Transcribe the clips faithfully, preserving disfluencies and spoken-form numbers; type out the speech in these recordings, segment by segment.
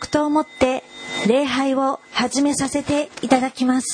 黙祷をもって礼拝を始めさせていただきます。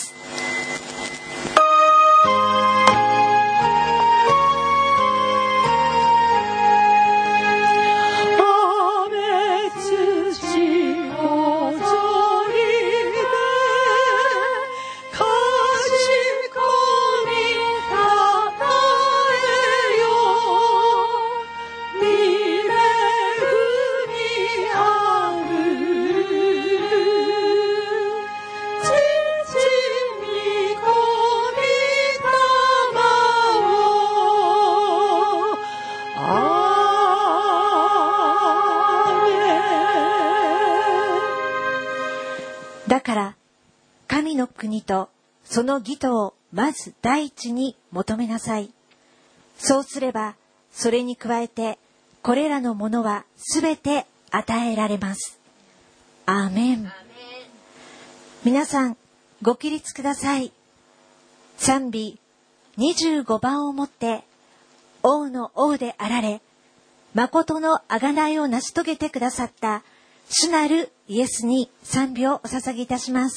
だから神の国とその義とをまず第一に求めなさい。そうすればそれに加えてこれらのものはすべて与えられます。アーメン。皆さんご起立ください。賛美にじゅうごばんをもって王の王であられ誠の贖いを成し遂げてくださった主なるイエスに賛美をお捧げいたします。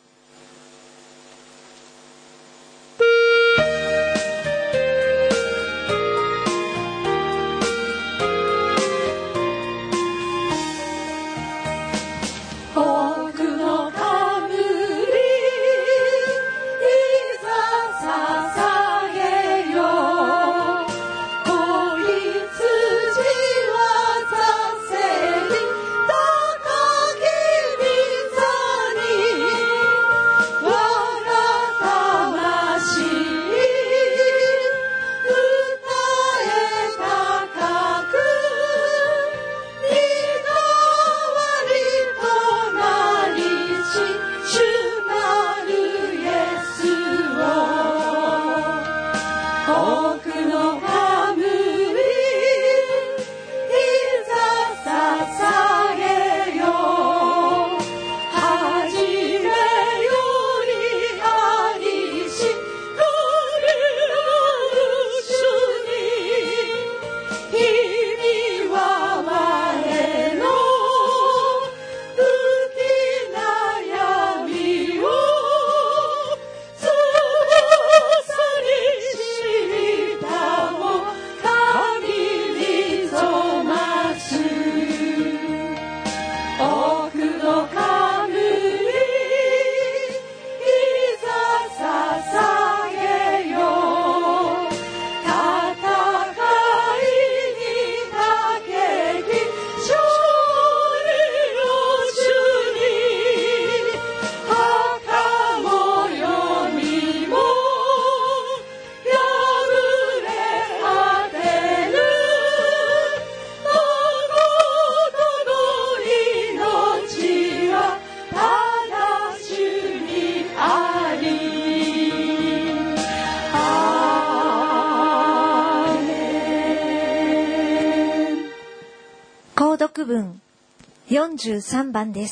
購読文よんじゅうさんばんです。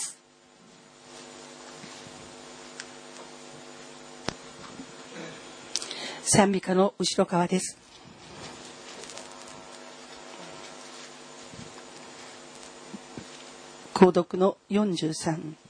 賛美歌の後ろ側です。購読のよんじゅうさん。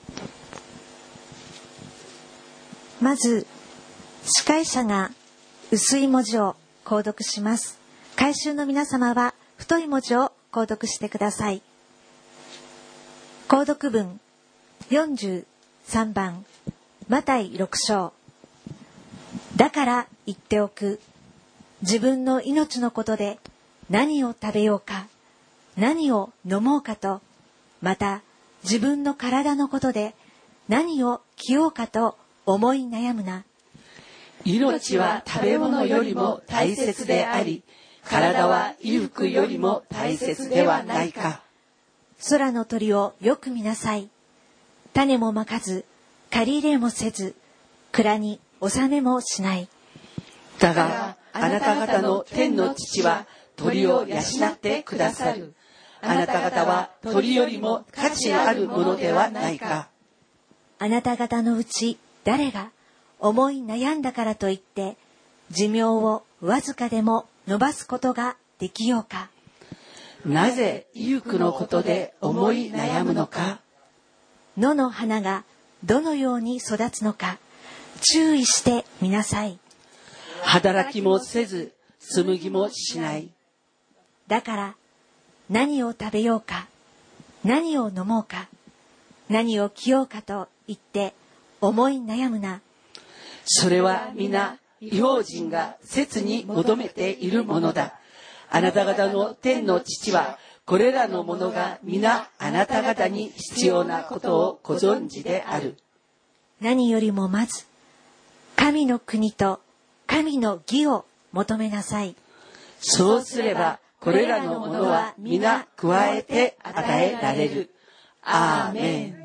まず司会者が薄い文字を購読します。改宗の皆様は太い文字を購読してください。購読文よんじゅうさんばん、マタイろく章。だから言っておく。自分の命のことで何を食べようか、何を飲もうかと、また自分の体のことで何を着ようかと思い悩むな。 命は食べ物よりも大切であり、体は衣服よりも大切ではないか。 空の鳥をよく見なさい。種もまかず、借り入れもせず、蔵に納めもしない。 だが、あなた方の天の父は鳥を養ってくださる。あなた方は鳥よりも価値あるものではないか。 あなた方のうち誰が思い悩んだからといって、寿命をわずかでも伸ばすことができようか。 なぜ衣服のことで思い悩むのか。 野の花がどのように育つのか注意してみなさい。 働きもせず紡ぎもしない。 だから何を食べようか、何を飲もうか、何を着ようかと言って思い悩むな。 それは皆異邦人が切に求めているものだ。あなた方の天の父はこれらのものが皆あなた方に必要なことをご存知である。 何よりもまず神の国と神の義を求めなさい。 そうすればこれらのものは皆加えて与えられる。アーメン。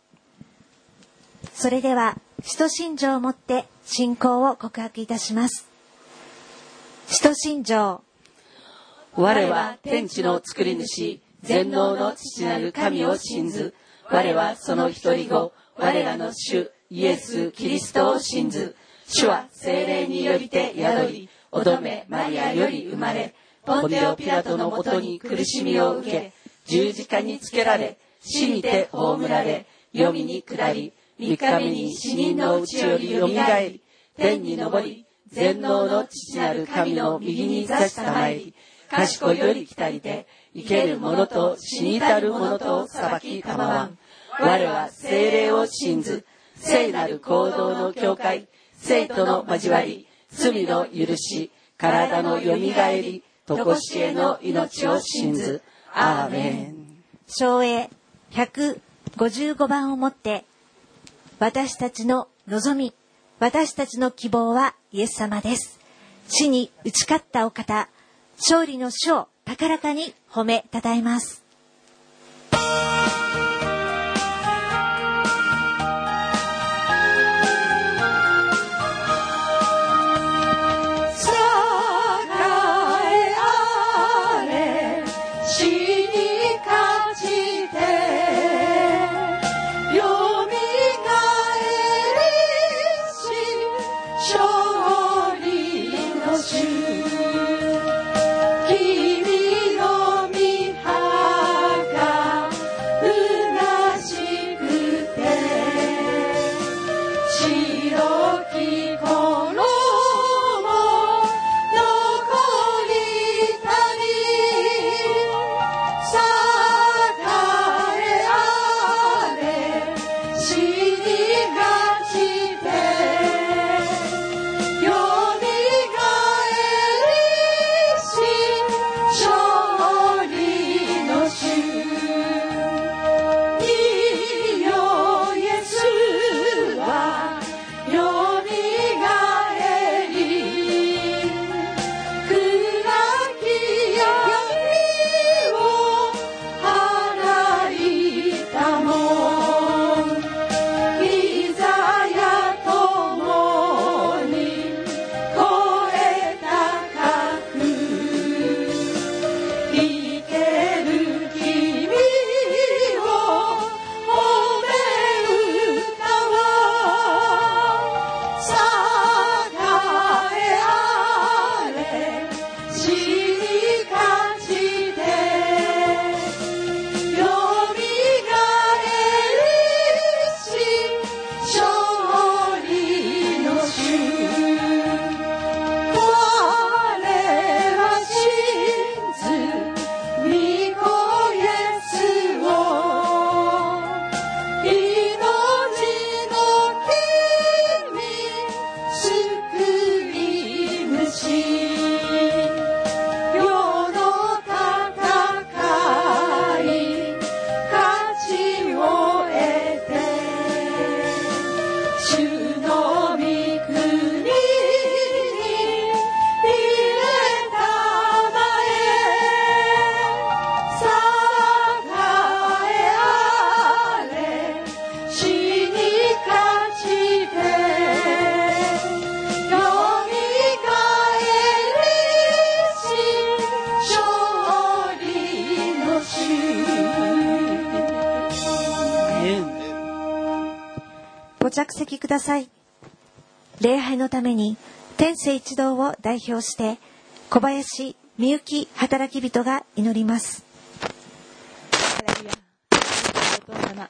それでは使徒信条をもって信仰を告白いたします。使徒信条。 我は天地の作り主、全能の父なる神を信ず。我はその一人子、我らの主イエス・キリストを信ず。主は聖霊によりて宿り、乙女マリアより生まれ、ポンテオ・ピラトのもとに苦しみを受け、十字架につけられ、死にて葬られ、黄泉に下り、三日目に死人のうちよりよみがえり、天に昇り、全能の父なる神の右に座したまえり、賢いより来たりて、生ける者と死に至る者と裁きたまわん。我は聖霊を信ず、聖なる行動の教会、聖との交わり、罪の許し、体のよみがえり、とこしえの命を信ず。アーメン。 唱詠ひゃくごじゅうごばんをもって、私たちの望み、私たちの希望はイエス様です。死に打ち勝ったお方、勝利の主を高らかに褒めたたえます。ご着席ください。礼拝のために天聖一同を代表して小林みゆき働き人が祈ります。 お父様、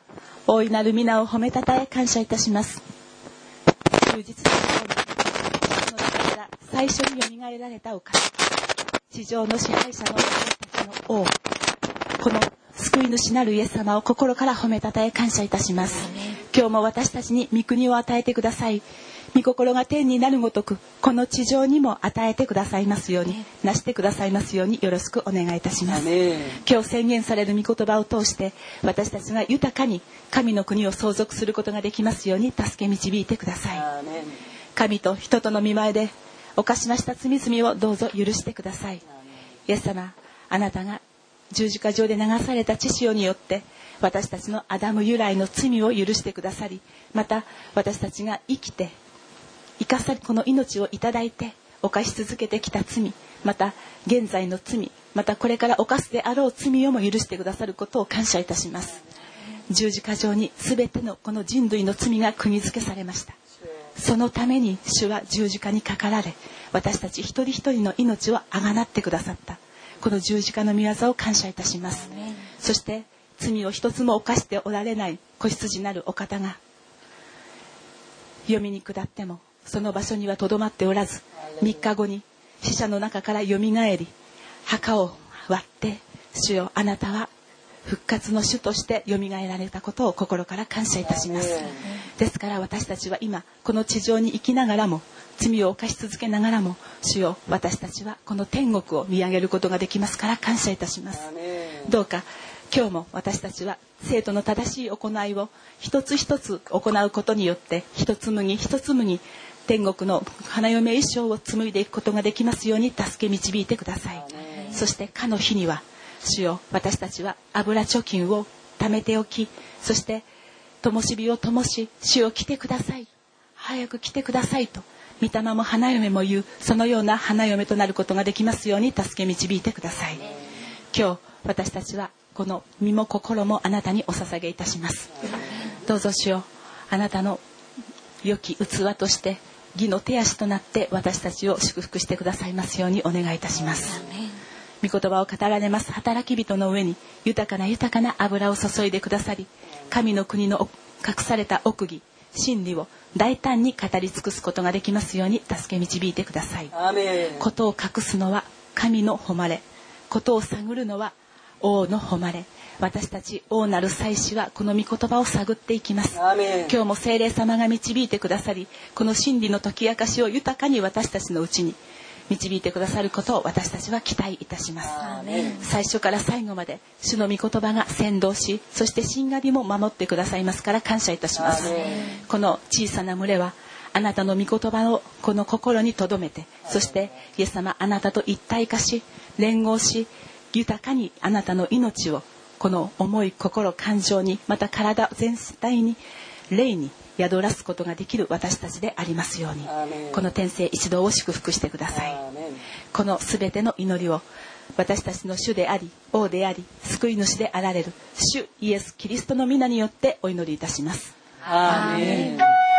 大いなる皆を褒めたたえ感謝いたします。充実のようにその中から最初によみがえられたお方、地上の支配者の私たちの王、この救い主なるイエス様を心から褒めたたえ感謝いたします。今日も私たちに御国を与えてください。御心が天になるごとくこの地上にも与えてくださいますように、なしてくださいますようによろしくお願いいたします。今日宣言される御言葉を通して私たちが豊かに神の国を相続することができますように助け導いてください。神と人との見前で犯しました罪々をどうぞ許してください。イエス様、あなたが十字架上で流された血潮によって私たちのアダム由来の罪を許してくださり、また私たちが生きて生かされこの命をいただいて犯し続けてきた罪、また現在の罪、またこれから犯すであろう罪をも許してくださることを感謝いたします。十字架上に全てのこの人類の罪が釘付けされました。そのために主は十字架にかかられ、私たち一人一人の命をあがなってくださった。この十字架の御業を感謝いたします。そして罪を一つも犯しておられない子羊なるお方が読みに下ってもその場所にはとどまっておらず、みっかごに死者の中からよみがえり、墓を割って、主よ、あなたは復活の主としてよみがえられたことを心から感謝いたします。ですから私たちは今この地上に生きながらも、罪を犯し続けながらも、主よ、私たちはこの天国を見上げることができますから感謝いたします。どうか今日も私たちは生徒の正しい行いを一つ一つ行うことによって、一つ麦一つ麦天国の花嫁衣装を紡いでいくことができますように助け導いてください。そしてかの日には、主よ、私たちは油貯金を貯めておき、そして灯火を灯し、主よ、来てください、早く来てくださいと御霊も花嫁も言う、そのような花嫁となることができますように助け導いてください。今日私たちはこの身も心もあなたにお捧げいたします。どうぞ主よ、あなたの良き器として義の手足となって私たちを祝福してくださいますようにお願いいたします。御言葉を語られます働き人の上に豊かな豊かな油を注いでくださり、神の国の隠された奥義真理を大胆に語り尽くすことができますように助け導いてください。ことを隠すのは神の誉れ、ことを探るのは王の誉れ。私たち王なる祭司はこの御言葉を探っていきます。今日も聖霊様が導いてくださり、この真理の解き明かしを豊かに私たちのうちに導いてくださることを私たちは期待いたします。最初から最後まで主の御言葉が先導し、そしてしんがりも守ってくださいますから感謝いたします。この小さな群れはあなたの御言葉をこの心に留めて、そしてイエス様、あなたと一体化し連合し、豊かにあなたの命をこの思い心感情に、また体全体に霊に宿らすことができる私たちでありますように、この天聖一同を祝福してください。このすべての祈りを私たちの主であり王であり救い主であられる主イエスキリストの皆によってお祈りいたします。アーメン。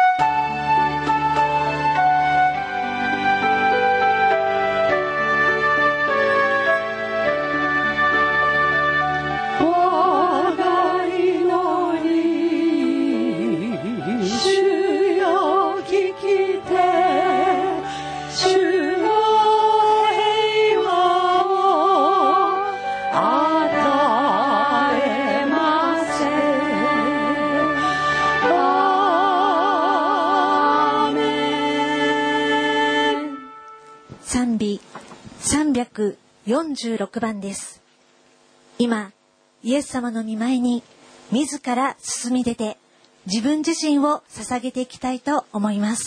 賛美さんびゃくよんじゅうろくばんです。今イエス様の御前に自ら進み出て自分自身を捧げていきたいと思います。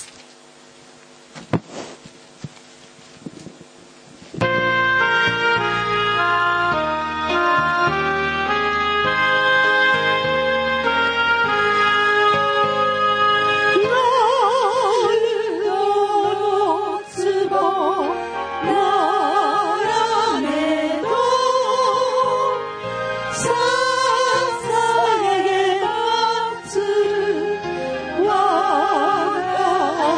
我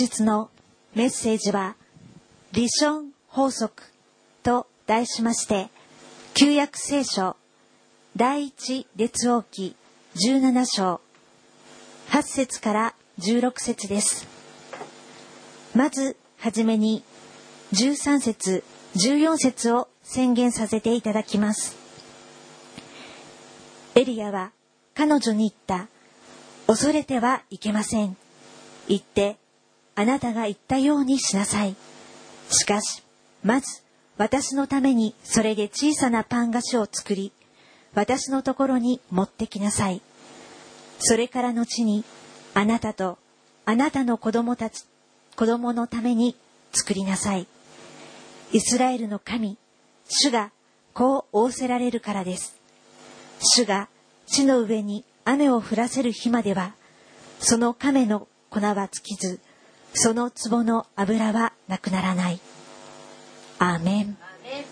日のメッセージはリション法則と題しまして、旧約聖書第一列王記じゅうなな章はち節からじゅうろく節です。まずはじめにじゅうさん節じゅうよん節を宣言させていただきます。エリアは彼女に言った。恐れてはいけません。言って、あなたが言ったようにしなさい。しかし、まず私のためにそれで小さなパン菓子を作り、私のところに持ってきなさい。それから後に、あなたとあなたの子供たち、子供のために作りなさい。イスラエルの神、主がこう仰せられるからです。主が地の上に雨を降らせる日までは、その亀の粉は尽きず、その壺の油はなくならない。アーメン。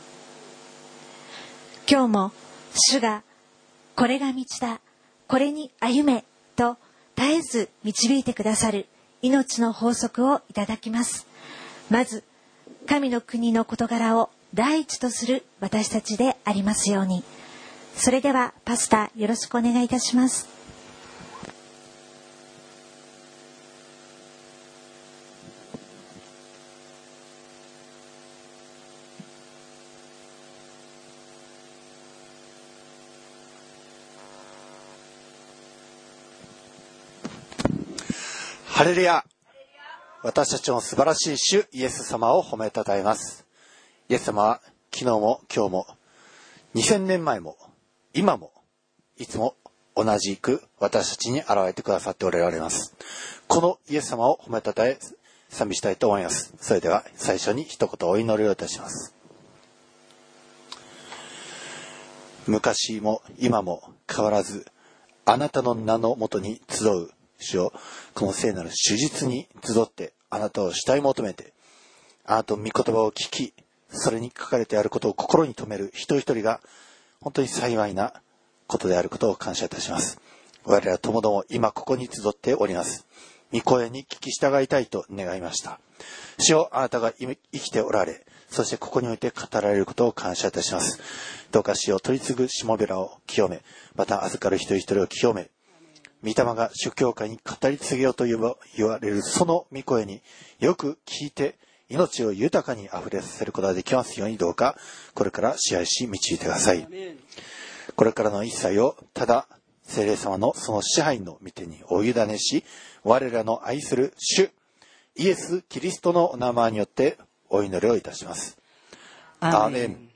今日も主がこれが道だ、これに歩めと絶えず導いてくださる命の法則をいただきます。まず神の国の事柄を第一とする私たちでありますように。それではパスタよろしくお願いいたします。 ハレルヤ。私たちの素晴らしい主イエス様を褒めたたえます。イエス様は昨日も今日もにせんねんまえも今もいつも同じく私たちに現れてくださっておられます。このイエス様を褒めたたえ賛美したいと思います。それでは最初に一言お祈りをいたします。昔も今も変わらずあなたの名のもとに集う主を、この聖なる主実に集ってあなたを主体求めて、あなたの御言葉を聞き、それに書かれてあることを心に留める一人一人が本当に幸いなことであることを感謝いたします。我々はともども今ここに集っております。御声に聞き従いたいと願いました。主よ、あなたが生きておられ、そしてここにおいて語られることを感謝いたします。どうか主を取り継ぐしもべらを清め、また預かる一人一人を清め、御霊が主教会に語り継げようと言われるその御声によく聞いて命を豊かにあふれさせることができますように、どうかこれから支配し導いてください。これからの一切をただ聖霊様のその支配の御手にお委ねし、我らの愛する主イエス・キリストのお名前によってお祈りをいたします。アーメン。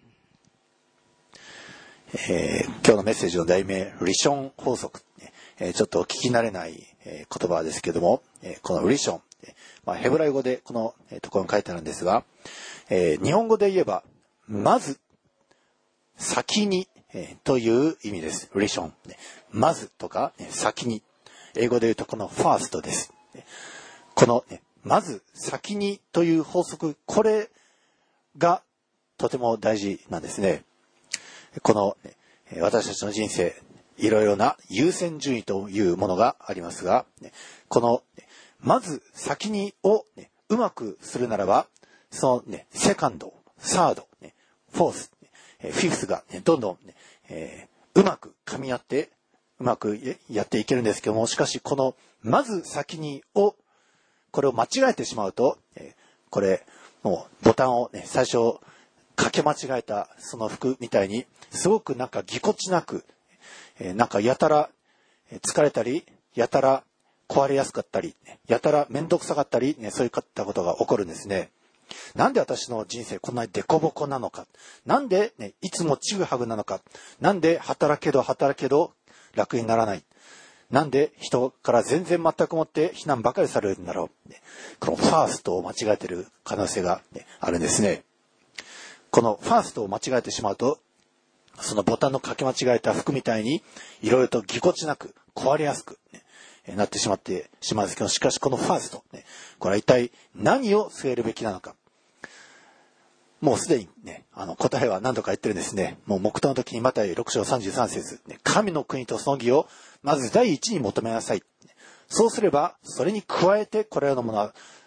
えー、今日のメッセージの題名、リション法則。えー、ちょっと聞き慣れない、えー、言葉ですけども、えー、このリション、えーまあ、ヘブライ語でこの、えー、ところに書いてあるんですが、えー、日本語で言えばまず先に、えー、という意味です。リション、まずとか、ね、先に、英語で言うとこのファーストです。この、ね、まず先にという法則、これがとても大事なんですね。この、ね、私たちの人生、いろいろな優先順位というものがありますが、このまず先にを、ね、うまくするならば、その、ね、セカンド、サード、ね、フォース、フィフスが、ね、どんどん、ねえー、うまく噛み合ってうまくやっていけるんですけども、しかしこのまず先にをこれを間違えてしまうと、えー、これもうボタンを、ね、最初かけ間違えたその服みたいにすごくなんかぎこちなく、えー、なんかやたら疲れたり、やたら壊れやすかったり、やたら面倒くさかったり、ね、そういったことが起こるんですね。なんで私の人生こんなにデコボコなのか、なんで、ね、いつもちぐはぐなのか、なんで働けど働けど楽にならない、なんで人から全然全くもって非難ばかりされるんだろう、ね、このファーストを間違えている可能性が、ね、あるんですね。このファーストを間違えてしまうと、そのボタンのかけ間違えた服みたいにいろいろとぎこちなく壊れやすく、ね、なってしまってしまうんですけど、しかしこのファースト、ね、これは一体何を据えるべきなのか。もうすでにね、あの答えは何度か言ってるんですね。もう黙祷の時にマタイろく章さんじゅうさん節、ね、神の国とその義をまず第一に求めなさい。そうすればそれに加えてこれらのものは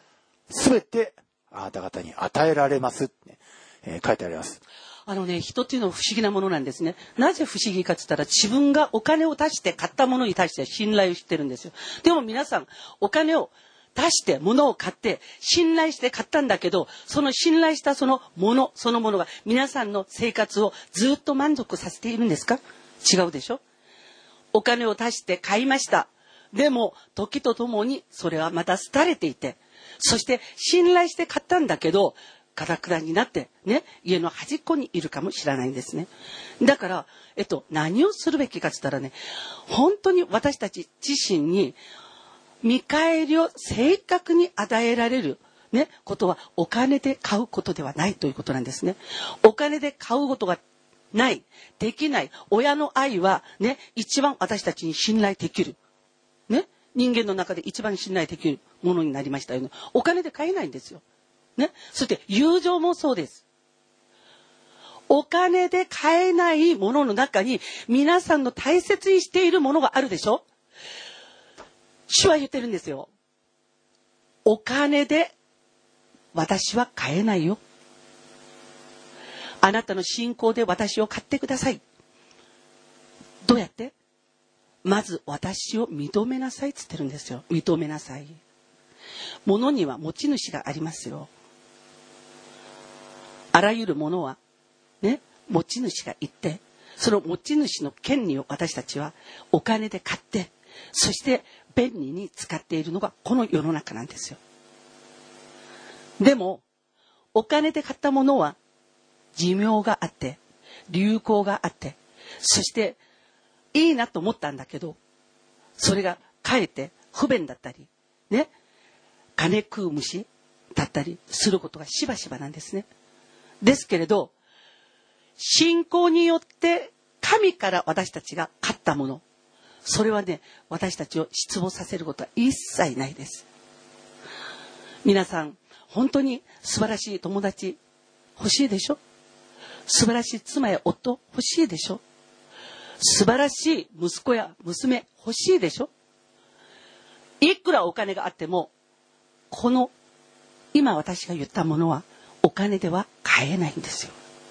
すべてあなた方に与えられますって、ねえー、書いてあります。 あのね、人っていうのは不思議なものなんですね。なぜ不思議かって言ったら、自分がお金を出して買ったものに対して信頼をしてるんですよ。でも皆さん、お金を出して物を買って信頼して買ったんだけど、その信頼したそのものそのものが皆さんの生活をずっと満足させているんですか？違うでしょ。お金を出して買いました。でも時とともにそれはまた廃れていて、そして信頼して買ったんだけどガラクラになってね、家の端っこにいるかもしれないんですね。だから、えっと、何をするべきかって言ったらね、本当に私たち自身に見返りを正確に与えられる、ね、ことはお金で買うことではないということなんですね。お金で買うことがない、できない、親の愛はね、一番私たちに信頼できる。ね、人間の中で一番信頼できるものになりましたよね。お金で買えないんですよ。ね、そして友情もそうです。お金で買えないものの中に皆さんの大切にしているものがあるでしょ。主は言ってるんですよ。お金で私は買えないよ。あなたの信仰で私を買ってください。どうやって？まず私を認めなさいって言ってるんですよ。認めなさい。物には持ち主がありますよ。あらゆるものはね、持ち主がいて、その持ち主の権利を私たちはお金で買って、そして便利に使っているのがこの世の中なんですよ。でもお金で買ったものは寿命があって、流行があって、そしていいなと思ったんだけど、それがかえって不便だったりね、金食う虫だったりすることがしばしばなんですね。ですけれど、信仰によって神から私たちが買ったもの、それはね、私たちを失望させることは一切ないです。皆さん本当に素晴らしい友達欲しいでしょ。素晴らしい妻や夫欲しいでしょ。素晴らしい息子や娘欲しいでしょ。いくらお金があっても、この今私が言ったものはお金では買えないんですよ。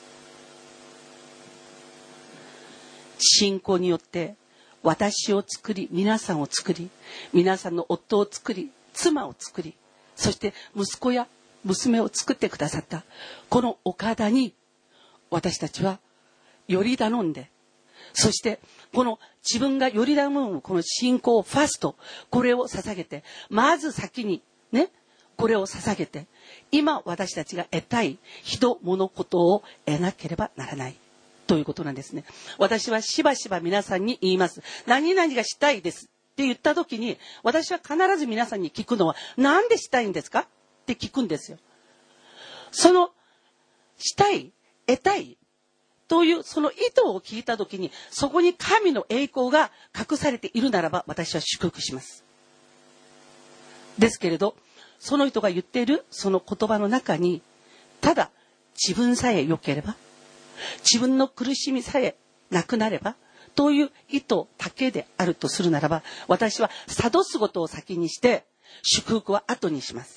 信仰によって私を作り、皆さんを作り、皆さんの夫を作り、妻を作り、そして息子や娘を作ってくださったこのお方に私たちはより頼んで、そしてこの自分がより頼むこの信仰をファスト、これを捧げて、まず先にね、これを捧げて、今私たちが得たい人物事を得なければならないということなんですね。私はしばしば皆さんに言います。何々がしたいですって言った時に、私は必ず皆さんに聞くのは、なんでしたいんですかって聞くんですよ。そのしたい、得たいというその意図を聞いた時に、そこに神の栄光が隠されているならば、私は祝福します。ですけれど、その人が言っているその言葉の中に、ただ自分さえ良ければ、自分の苦しみさえなくなればという意図だけであるとするならば、私は諭すことを先にして祝福は後にします。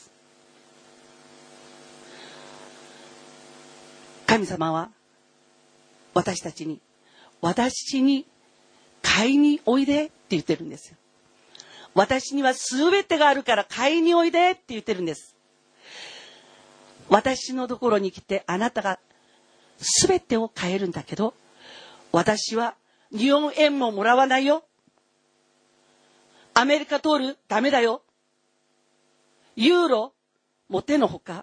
神様は私たちに、私に買いにおいでって言ってるんですよ。私には全てがあるから買いにおいでって言ってるんです。私のところに来て、あなたが全てを買えるんだけど、私は日本円ももらわないよ。アメリカドルダメだよ。ユーロも手のほか、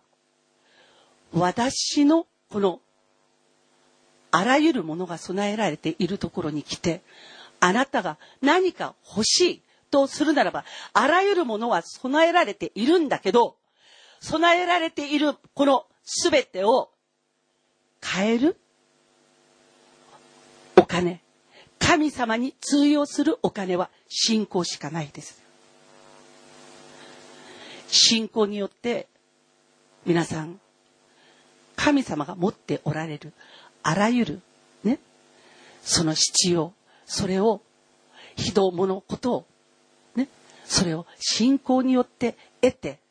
私のこのあらゆるものが備えられているところに来て、あなたが何か欲しいとするならば、あらゆるものは備えられているんだけど、備えられているこのすべてを買えるお金、神様に通用するお金は信仰しかないです。信仰によって皆さん、神様が持っておられるあらゆるね、その必要、それを人物ことをね、それを信仰によって得て、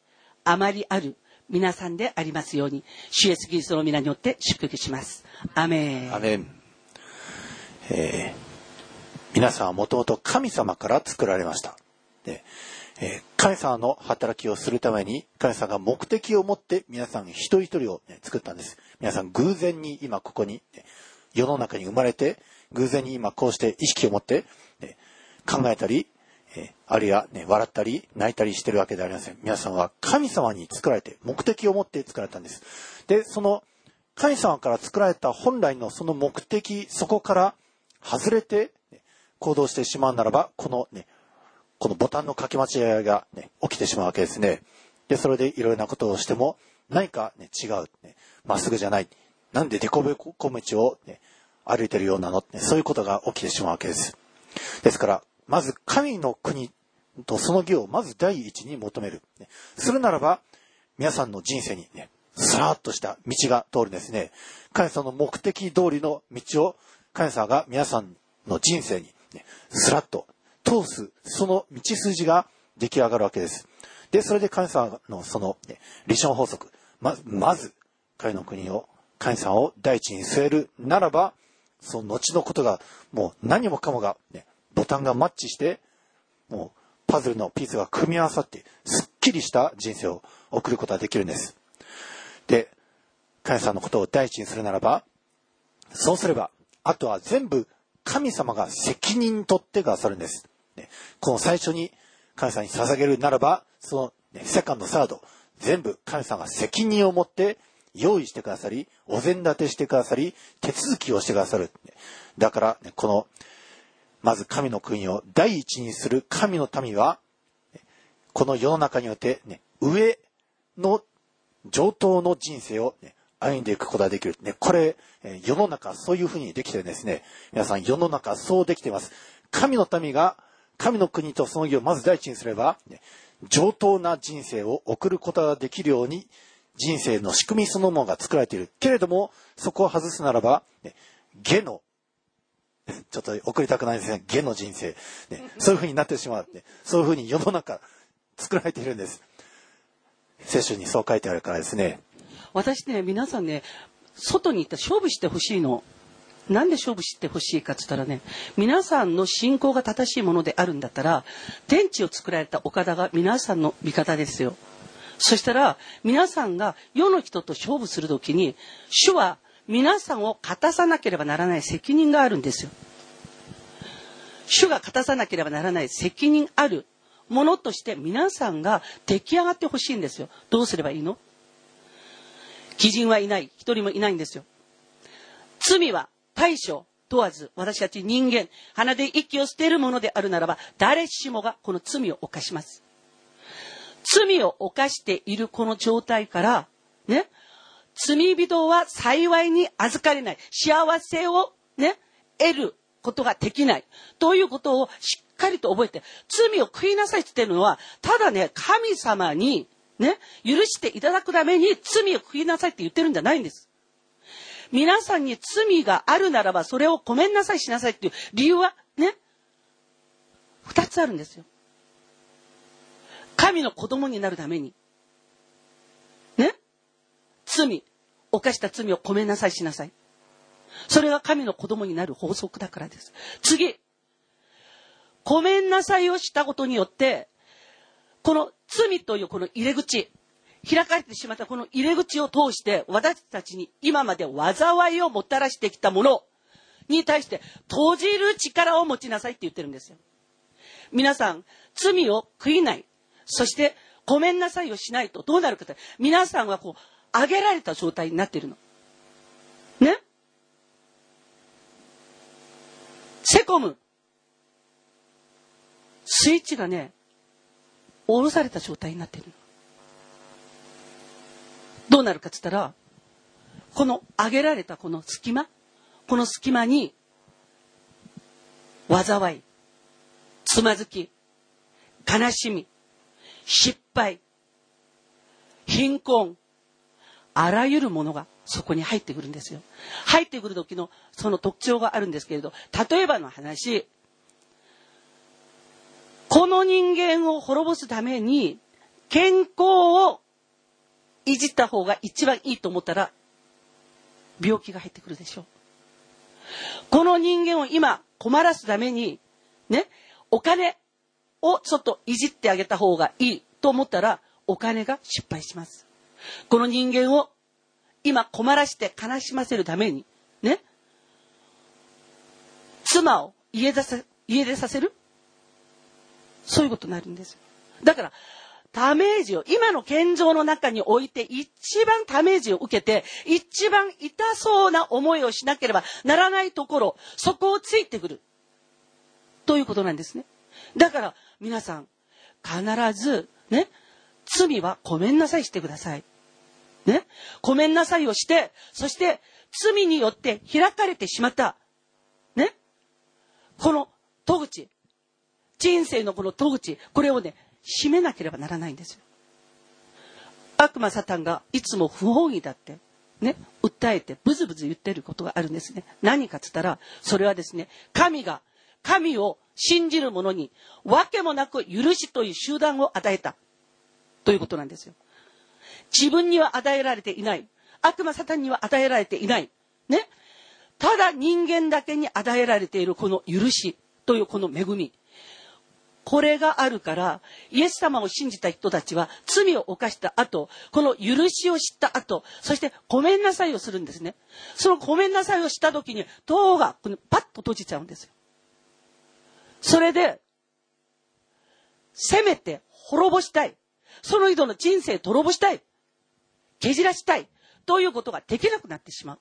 あまりある皆さんでありますように、主イエスキリストの皆によって祝福します。アメン。 アメン。えー、皆さんはもともと神様から作られました。で、えー、神様の働きをするために神様が目的を持って皆さん一人一人を、ね、作ったんです。皆さん偶然に今ここに、ね、世の中に生まれて偶然に今こうして意識を持って、ね、考えたり、えー、あるいは、ね、笑ったり泣いたりしてるわけではありません。皆さんは神様に作られて目的を持って作られたんです。で、その神様から作られた本来のその目的、そこから外れて、ね、行動してしまうならば、このね、このボタンの掛け間違いが、ね、起きてしまうわけですね。で、それでいろいろなことをしても何か、ね、違う、ね、まっすぐじゃない。なんでデコベコ道を、ね、歩いてるようなの、ね、そういうことが起きてしまうわけです。ですから、まず神の国とその義をまず第一に求める。ね、するならば、皆さんの人生にね、スラーっとした道が通るんですね。神様の目的通りの道を神様が皆さんの人生に、ね、スラッと通す、その道筋が出来上がるわけです。で、それで神様のその、ね、リション法則、まず、まず神の国を、神様を第一に据えるならば、その後のことがもう何もかもが、ね、ボタンがマッチして、もうパズルのピースが組み合わさって、すっきりした人生を送ることができるんです。で、神様のことを第一にするならば、そうすれば、あとは全部神様が責任取ってくださるんです。ね、この最初に神様に捧げるならば、その、ね、セカンド、サード、全部神様が責任を持って用意してくださり、お膳立てしてくださり、手続きをしてくださる。だから、ね、この、まず神の国を第一にする神の民は、この世の中によって、ね、上の上等の人生を、ね、歩んでいくことができる。ね、これ、世の中そういうふうにできてるんですね。皆さん、世の中そうできています。神の民が、神の国とその義をまず第一にすれば、ね、上等な人生を送ることができるように、人生の仕組みそのものが作られている。けれども、そこを外すならば、ね、下の、ちょっと送りたくないですね。下の人生、ね。そういうふうになってしまう、ね。そういうふうに世の中作られているんです。聖書にそう書いてあるからですね。 私ね、皆さんね、外に行って勝負してほしいの。なんで勝負してほしいかって言ったらね、皆さんの信仰が正しいものであるんだったら、天地を作られたお方が皆さんの味方ですよ。そしたら、皆さんが世の人と勝負するときに、主は皆さんを勝たさなければならない責任があるんですよ。主が勝たさなければならない責任あるものとして皆さんが出来上がってほしいんですよ。どうすればいいの？義人はいない。一人もいないんですよ。罪は大小問わず、私たち人間、鼻で息を捨てるものであるならば、誰しもがこの罪を犯します。罪を犯しているこの状態から、ね、罪人は幸いに預かれない。幸せをね、得ることができない。ということをしっかりと覚えて、罪を悔いなさいって言ってるのは、ただね、神様にね、許していただくために罪を悔いなさいって言ってるんじゃないんです。皆さんに罪があるならば、それをごめんなさいしなさいっていう理由はね、二つあるんですよ。神の子供になるために。ね。罪、犯した罪をごめんなさいしなさい。それが神の子供になる法則だからです。次。ごめんなさいをしたことによって、この罪というこの入れ口、開かれてしまったこの入れ口を通して、私たちに今まで災いをもたらしてきたものに対して閉じる力を持ちなさいって言ってるんですよ。皆さん、罪を悔いない。そして、ごめんなさいをしないとどうなるかって、皆さんはこう、上げられた状態になっているの。ね？セコム。スイッチがね、下ろされた状態になっているの。どうなるかって言ったら、この上げられたこの隙間、この隙間に、災い、つまずき、悲しみ、失敗、貧困、あらゆるものがそこに入ってくるんですよ。入ってくる時のその特徴があるんですけれど、例えばの話、この人間を滅ぼすために健康をいじった方が一番いいと思ったら、病気が入ってくるでしょう。この人間を今困らすために、ね、お金をちょっといじってあげた方がいいと思ったら、お金が失敗します。この人間を今困らして悲しませるために、ね、妻を家出さ、家出させる、そういうことになるんですよ。だから、ダメージを、今の現状の中において一番ダメージを受けて、一番痛そうな思いをしなければならないところ、そこをついてくる。ということなんですね。だから、皆さん、必ず、ね、罪はごめんなさいしてください。ね、ごめんなさいをして、そして罪によって開かれてしまった、ね、この戸口、人生のこの戸口、これをね、閉めなければならないんですよ。悪魔サタンがいつも不本意だって、ね、訴えてブズブズ言ってることがあるんですね。何かつったら、それはですね、神が、神を信じる者に、わけもなく許しという集団を与えた。ということなんですよ。自分には与えられていない。悪魔サタンには与えられていない。ね。ただ人間だけに与えられているこの許しというこの恵み。これがあるから、イエス様を信じた人たちは罪を犯した後、この許しを知った後、そしてごめんなさいをするんですね。そのごめんなさいをした時に、戸がパッと閉じちゃうんですよ。それで、せめて滅ぼしたい。その人の人生を滅ぼしたい。蹴散らしたい。ということができなくなってしまう。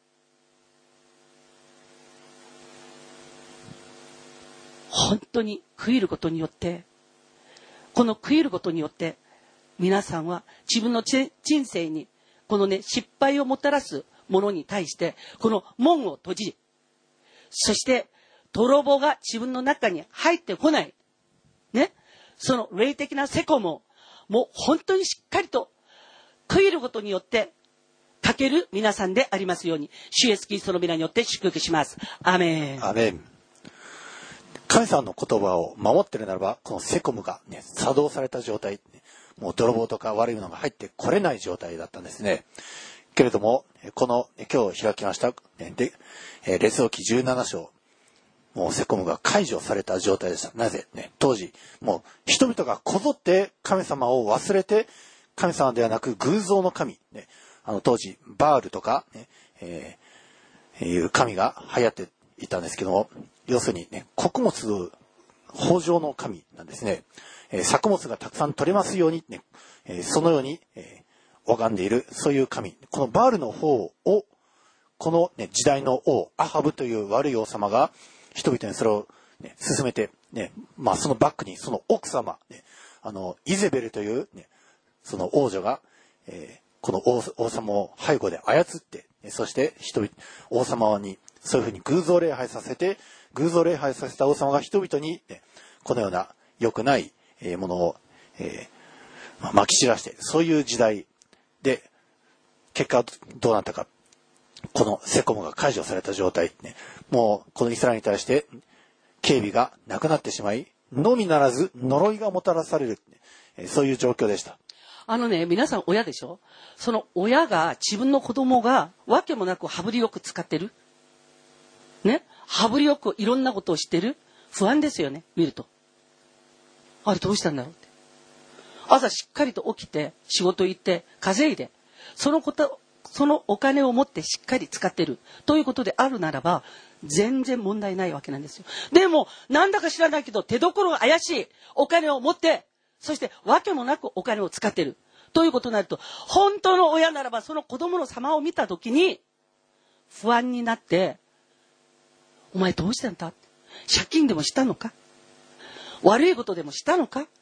本当に悔いることによって、この悔いることによって、皆さんは自分の人生に、このね、失敗をもたらすものに対して、この門を閉じ、そして、泥棒が自分の中に入ってこない。ね。その霊的なセコムを、もう本当にしっかりと悔いることによって、かける皆さんでありますように、主イエスキリストの皆によって祝福します。アメン。 アメン。神様の言葉を守っているならば、このセコムが、ね、作動された状態、もう泥棒とか悪いものが入ってこれない状態だったんですね。けれども、この今日開きました、で列王記じゅうなな章、もうセコムが解除された状態でした。なぜ、ね、当時、もう人々がこぞって神様を忘れて、神様ではなく偶像の神、ね、あの当時バールとか、ねえー、いう神が流行っていたんですけども、要するにね、穀物豊穣の神なんですね。えー、作物がたくさん取れますように、ねえー、そのように、えー、拝んでいるそういう神。このバールの方をこの、ね、時代の王アハブという悪い王様が人々にそれを、ね、進めて、ね、まあそのバックにその奥様、ね、あのイゼベルという、ね、その王女が、えー、この 王, 王様を背後で操って、ね、そして人々王様にそういうふうに偶像礼拝させて、偶像礼拝させた王様が人々に、ね、このような良くないものを、えーまあ、まき散らして、そういう時代で、結果どうなったか。このセコムが解除された状態、ね、もうこのイスラエルに対して警備がなくなってしまい、のみならず呪いがもたらされる、ね、そういう状況でした。 あのね、皆さん親でしょ？その親が自分の子供がわけもなく羽振りよく使ってる。ね、羽振りよくいろんなことをしてる。不安ですよね、見ると。あれどうしたんだろうって。朝しっかりと起きて仕事行って稼いで、そのことそのお金を持ってしっかり使ってるということであるならば、全然問題ないわけなんですよ。でもなんだか知らないけど手所が怪しいお金を持って、そしてわけもなくお金を使ってるということになると、本当の親ならばその子供の様を見たときに不安になって、お前どうしたんだ、借金でもしたのか、悪いことでもしたのか、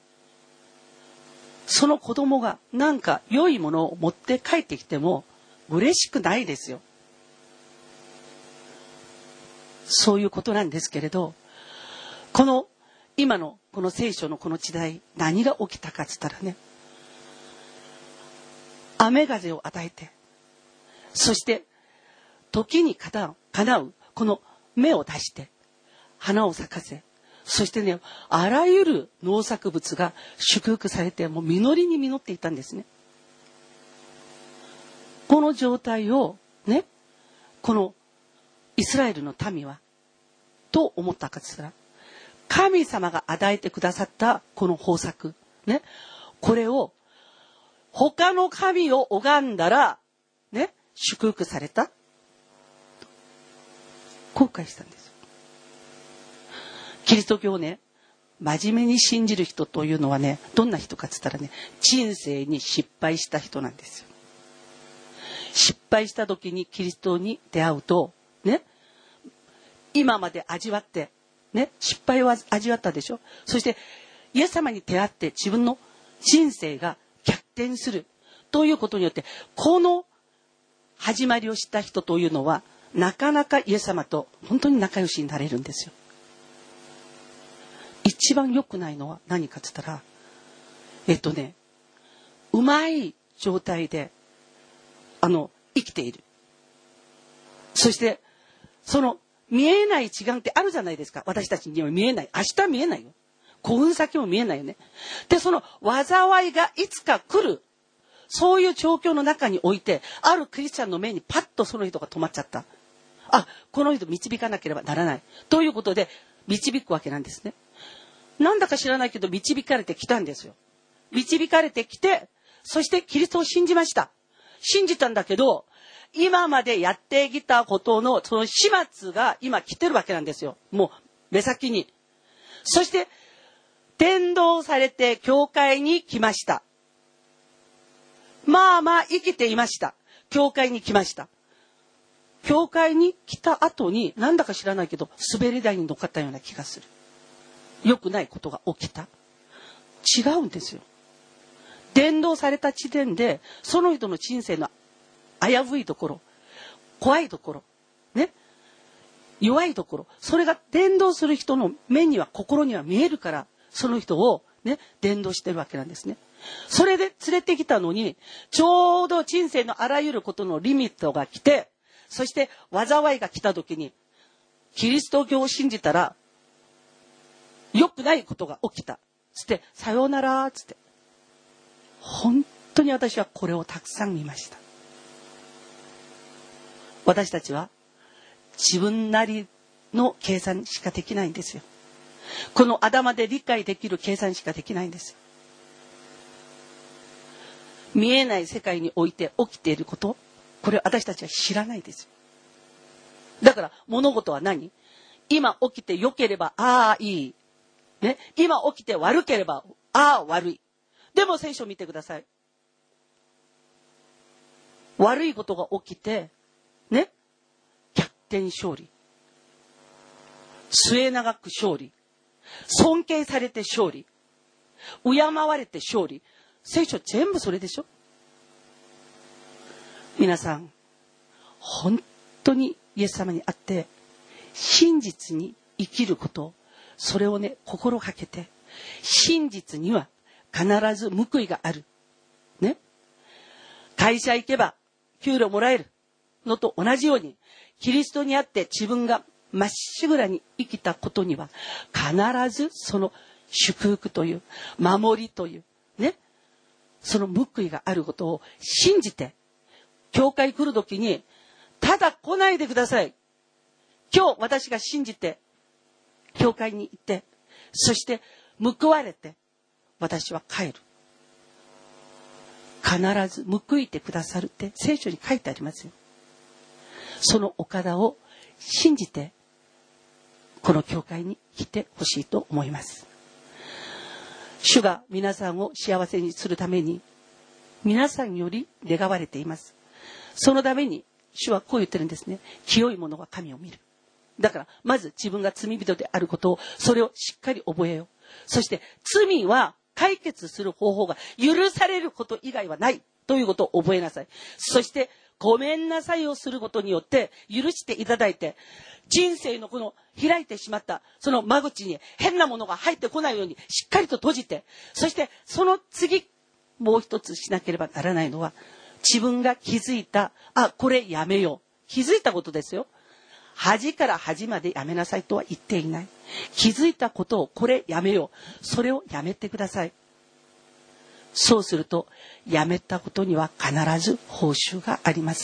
その子供がなんか良いものを持って帰ってきても嬉しくないですよ。そういうことなんですけれど、この今のこの聖書のこの時代、何が起きたかって言ったらね、雨風を与えて、そして時にかなう、叶うこの芽を出して花を咲かせ、そしてね、あらゆる農作物が祝福されて、もう実りに実っていたんですね。 の状態をね、このイスラエルの民はどう思ったかとしたら、神様が与えてくださったこの豊作ね、これを他の神を拝んだらね、祝福された、後悔したんです。キリスト教をね、真面目に信じる人というのはね、どんな人かっつったらね、人生に失敗した人なんですよ。失敗した時にキリストに出会うとね、今まで味わってね、失敗を味わったでしょ。そしてイエス様に出会って自分の人生が逆転するということによって、この始まりを知った人というのはなかなかイエス様と本当に仲良しになれるんですよ。一番良くないのは何かって言ったら、えっとね、うまい状態であの生きている。そしてその見えない違いってあるじゃないですか。私たちには見えない。明日見えないよ。幸運先も見えないよね。で、その災いがいつか来る。そういう状況の中において、あるクリスチャンの目にパッとその人が止まっちゃった。あ、この人導かなければならない。ということで導くわけなんですね。なんだか知らないけど導かれてきたんですよ。導かれてきて、そしてキリストを信じました。信じたんだけど、今までやってきたことのその始末が今来てるわけなんですよ。もう目先に。そして伝道されて教会に来ました。まあまあ生きていました。教会に来ました。教会に来た後になんだか知らないけど滑り台に乗っかったような気がする。良くないことが起きた。違うんですよ。伝道された時点でその人の人生の危ういところ、怖いところ、ね、弱いところ、それが伝道する人の目には心には見えるから、その人をね伝道してるわけなんですね。それで連れてきたのに、ちょうど人生のあらゆることのリミットが来て、そして災いが来た時にキリスト教を信じたら良くないことが起きたつってさようならつって、本当に私はこれをたくさん見ました。私たちは自分なりの計算しかできないんですよ。この頭で理解できる計算しかできないんですよ。見えない世界において起きていること、これ私たちは知らないですよ。だから物事は何？今起きて良ければああいい、ね、今起きて悪ければああ悪い。でも聖書を見てください。悪いことが起きてね、逆転勝利、末永く勝利、尊敬されて勝利、敬われて勝利。聖書全部それでしょ。皆さん本当にイエス様に会って真実に生きること、それをね心がけて、真実には必ず報いがあるね。会社行けば給料もらえるのと同じように、キリストにあって自分がまっしぐらに生きたことには必ずその祝福という守りというね、その報いがあることを信じて、教会来るときにただ来ないでください。今日私が信じて教会に行って、そして報われて私は帰る。必ず報いてくださるって聖書に書いてありますよ。そのお方を信じてこの教会に来てほしいと思います。主が皆さんを幸せにするために皆さんより願われています。そのために主はこう言ってるんですね。清い者は神を見る。だからまず自分が罪人であることを、それをしっかり覚えよう。そして罪は解決する方法が許されること以外はないということを覚えなさい。そしてごめんなさいをすることによって許していただいて、人生のこの開いてしまったその間口に変なものが入ってこないようにしっかりと閉じて、そしてその次もう一つしなければならないのは、自分が気づいた、あ、これやめよう、気づいたことですよ。端から端までやめなさいとは言っていない。気づいたことをこれやめよう、それをやめてください。 そうするとやめたことには必ず報酬があります。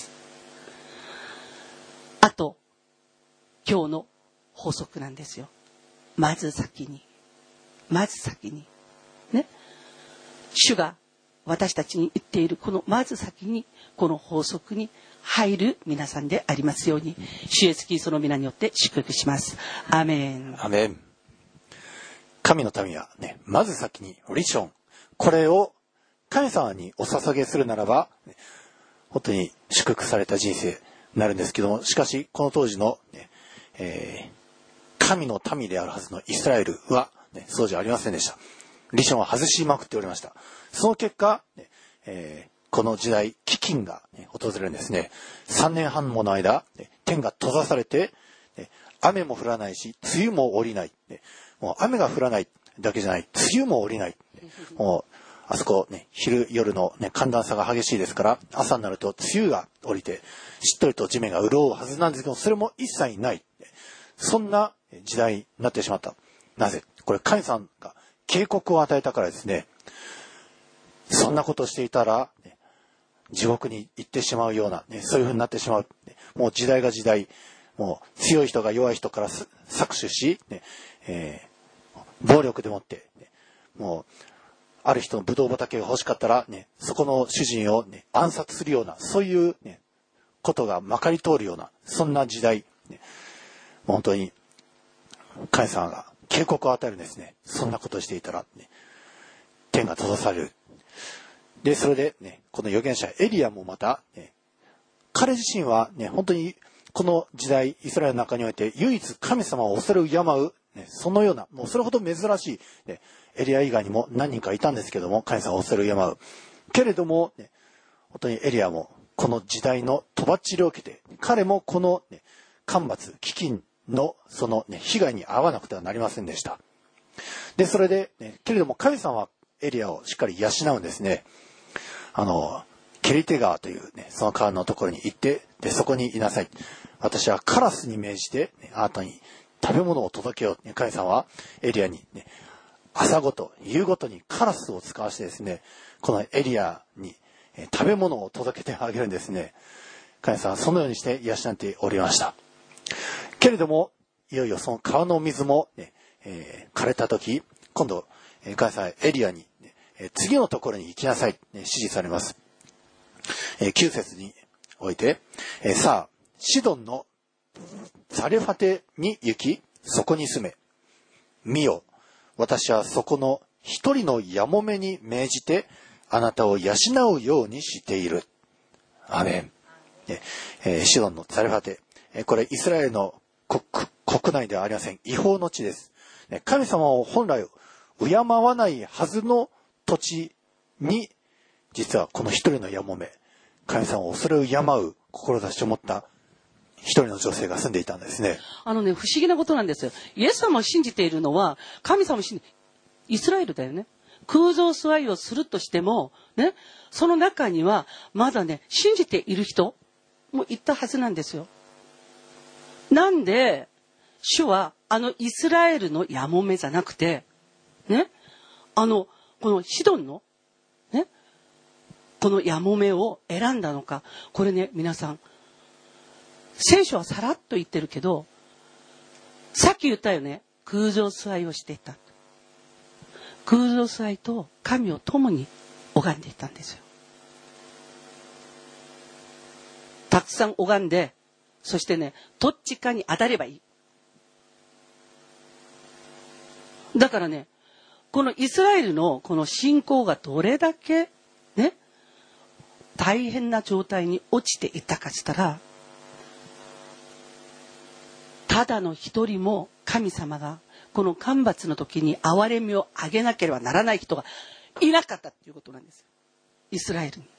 あと今日の法則なんですよ。まず先にまず先にね、主が私たちに言っているこのまず先にこの法則に入る皆さんでありますように、主イエスキリストの皆によって祝福します。アーメン。 アーメン。神の民はね、まず先にリション、これを神様にお捧げするならば、ね、本当に祝福された人生になるんですけども、しかしこの当時の、ねえー、神の民であるはずのイスラエルは、ね、そうじゃありませんでした。リションは外しまくっておりました。その結果、ねえー、この時代飢饉が、ね、訪れるんですね。さんねんはんもの間、ね、天が閉ざされて、ね、雨も降らないし梅雨も降りない、ね、もう雨が降らないだけじゃない、梅雨も降りない、ね、もうあそこ、ね、昼夜の、ね、寒暖差が激しいですから、朝になると梅雨が降りてしっとりと地面が潤うはずなんですけど、それも一切ない、そんな時代になってしまった。なぜ？これ神様が警告を与えたからですね。そんなことをしていたら、ね、地獄に行ってしまうような、ね、そういう風になってしまう。もう時代が時代、もう強い人が弱い人から搾取し、ねえー、暴力でもって、ね、もうある人のブドウ畑が欲しかったら、ね、そこの主人を、ね、暗殺するような、そういう、ね、ことがまかり通るような、そんな時代、ね、もう本当に神様が警告を与えるんですね。そんなことをしていたら、ね、天が閉ざされる。で、それで、ね、この預言者エリアもまた、ね、彼自身は、ね、本当にこの時代イスラエルの中において唯一神様を恐れ敬う、ね、そのようなもうそれほど珍しい、ね、エリア以外にも何人かいたんですけども、神様を恐れ敬うけれども、ね、本当にエリアもこの時代のとばっちりを受けて、彼もこの、ね、干ばつ飢饉のその、ね、被害に遭わなくてはなりませんでした。でそれで、ね、けれども神様はエリアをしっかり養うんですね。あのケリテ川という、ね、その川のところに行って、でそこにいなさい。私はカラスに命じて、ね、あなたに食べ物を届けよう。ね、神様はエリアに、ね、朝ごと夕ごとにカラスを使わしてですね、このエリアに、え食べ物を届けてあげるんですね。神様はそのようにして養っておりました。けれどもいよいよその川の水も、ねえー、枯れた時、今度、えー、神様はエリアに、ねえー、次のところに行きなさい、ね、指示されます。えー、きゅう節において、えー、さあシドンのザレファテに行き、そこに住め。見よ、私はそこの一人のやもめに命じてあなたを養うようにしている。アメン。えー、シドンのザレファテ、えー、これイスラエルの 国, 国内ではありません。違法の地です。神様を本来敬わないはずの土地に、実はこの一人のやもめ、神様を恐れ敬う志を持った一人の女性が住んでいたんですね。 あのね、不思議なことなんですよ。イエス様を信じているのは、神様を信じ、イスラエルだよね。空洞座りをするとしても、ね、その中にはまだね、信じている人もいたはずなんですよ。なんで、主はあのイスラエルのやもめじゃなくて、ね、あの、このシドンの、ね、このやもめを選んだのか。これね、皆さん、聖書はさらっと言ってるけど、さっき言ったよね、空洞座りをしていた。空洞座りと神を共に拝んでいたんですよ。たくさん拝んで、そしてね、どっちかに当たればいい。だからね、このイスラエルのこの信仰がどれだけね、大変な状態に落ちていたかしたら、ただの一人も神様がこの干ばつの時に憐れみをあげなければならない人がいなかったということなんですよ。イスラエルに。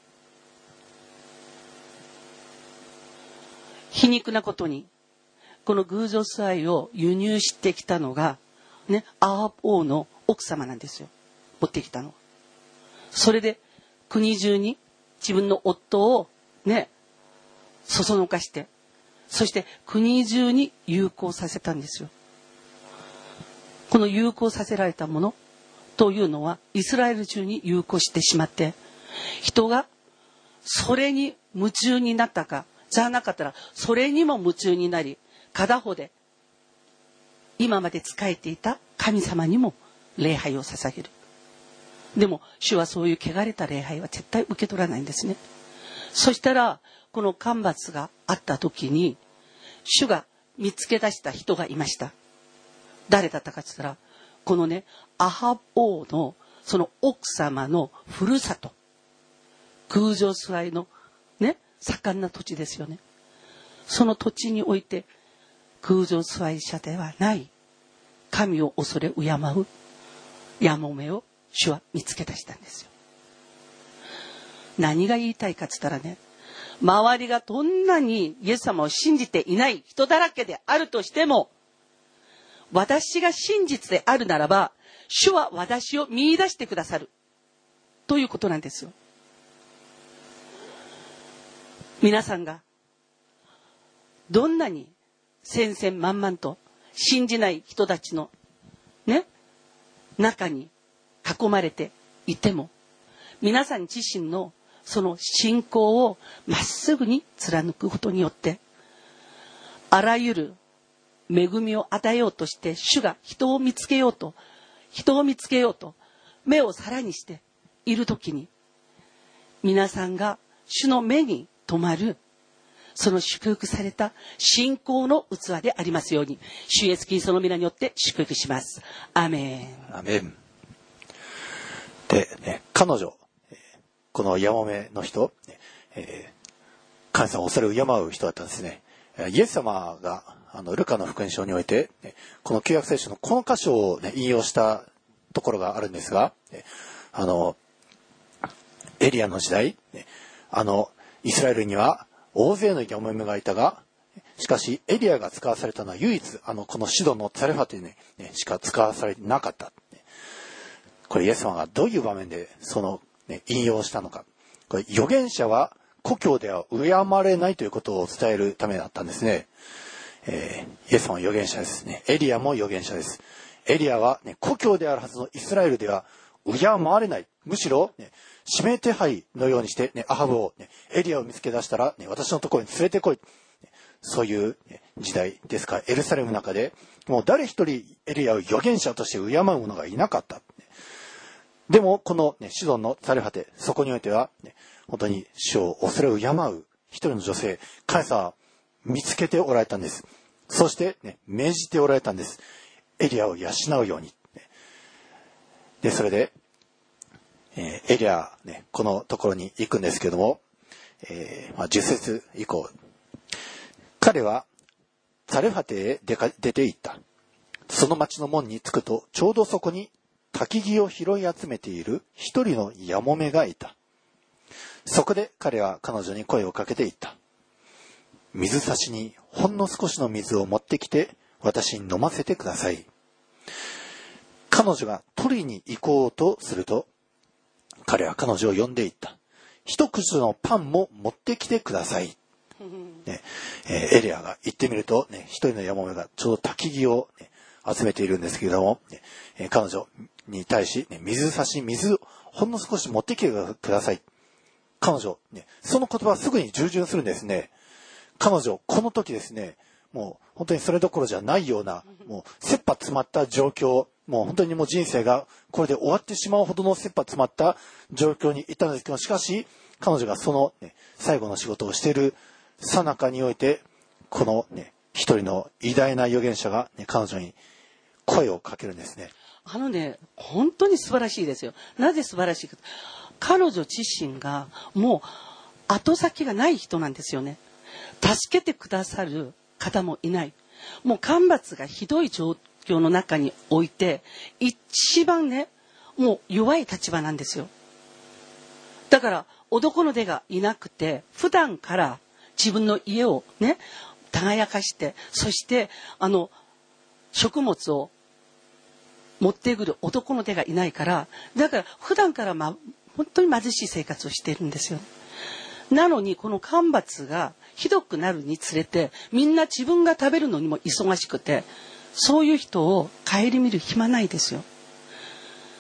皮肉なことに、この偶像祭を輸入してきたのが、ね、アハブ王の奥様なんですよ。持ってきたの。それで国中に自分の夫をね、そそのかして、そして国中に流行させたんですよ。この流行させられたもの、 というのはイスラエル中に流行してしまって、人がそれに夢中になったか、じゃなかったらそれにも夢中になり、片方で今まで仕えていた神様にも礼拝を捧げる。でも主はそういう汚れた礼拝は絶対受け取らないんですね。そしたらこの干ばつがあった時に、主が見つけ出した人がいました。誰だったかって言ったら、このね、アハブ王のその奥様のふるさと、空上崇拝のね、盛んな土地ですよね。その土地において空上崇拝者ではない神を恐れ敬うやもめを主は見つけ出したんですよ。何が言いたいかって言ったらね、周りがどんなにイエス様を信じていない人だらけであるとしても、私が真実であるならば、主は私を見出してくださるということなんですよ。皆さんがどんなに千々万々と信じない人たちのね、中に囲まれていても、皆さん自身のその信仰をまっすぐに貫くことによって、あらゆる恵みを与えようとして主が人を見つけようと人を見つけようと目をさらにしているときに、皆さんが主の目に留まるその祝福された信仰の器でありますように、主イエスキリストの皆によって祝福します。アメン。 アメン。で、ね、彼女、このヤモメの人、えー、神様を恐れ敬う人だったんですね。イエス様があのルカの福音書において、この旧約聖書のこの箇所を、ね、引用したところがあるんですが、あのエリアの時代、あのイスラエルには大勢のヤモメがいたが、しかしエリアが使わされたのは唯一あのこのシドンのツァレファテに、ね、しか使わされてなかった。これイエス様がどういう場面でその、ね、引用したのか。これ預言者は故郷では敬われないということを伝えるためだったんですね。えー、イエス様は預言者ですね。エリアも預言者です。エリアは、ね、故郷であるはずのイスラエルでは敬われない。むしろ、ね、指名手配のようにして、ね、アハブを、ね、エリアを見つけ出したら、ね、私のところに連れてこい。そういう、ね、時代ですから、エルサレムの中でもう誰一人エリアを預言者として敬う者がいなかった。でもこの、ね、シドンのツァレファテ、そこにおいては、ね、本当に主を恐れ敬う一人の女性、神様は見つけておられたんです。そして、ね、命じておられたんです。エリアを養うように。で、それで、えー、エリア、ね、このところに行くんですけども、えーまあ、じゅっ節以降、彼はツァレファテへ出か出て行った。その町の門に着くと、ちょうどそこに焚き木を拾い集めている一人のヤモメがいた。そこで彼は彼女に声をかけて言った。水差しにほんの少しの水を持ってきて私に飲ませてください。彼女が取りに行こうとすると、彼は彼女を呼んでいった。一口のパンも持ってきてください。ねえー、エリアが行ってみると、ね、一人のヤモメがちょうど焚き木を、ね、集めているんですけれども、ねえー、彼女に対し、ね、水差し水をほんの少し持ってきてください。彼女、ね、その言葉はすぐに従順するんですね。彼女この時ですね、もう本当にそれどころじゃないような、もう切羽詰まった状況、もう本当にもう人生がこれで終わってしまうほどの切羽詰まった状況にいたんですけど、しかし彼女がその、ね、最後の仕事をしている最中において、この、ね、一人の偉大な預言者が、ね、彼女に声をかけるんですね。 あのね、本当に素晴らしいですよ。なぜ素晴らしいか。彼女自身がもう後先がない人なんですよね。助けてくださる方もいない。もう干ばつがひどい状況の中において、一番ね、もう弱い立場なんですよ。だから男の手がいなくて、普段から自分の家をね、耕かして、そしてあの食物を持ってくる男の手がいないから、だから普段から、ま、本当に貧しい生活をしているんですよ。なのにこの干ばつがひどくなるにつれて、みんな自分が食べるのにも忙しくて、そういう人を顧みる暇ないですよ。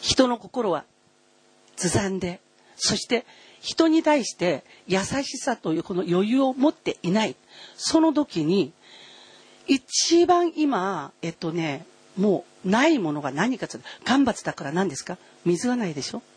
人の心はずさんで、そして人に対して優しさというこの余裕を持っていない。その時に一番今えっとねもうないものが何かというと、干ばつだから何ですか？水がないでしょ、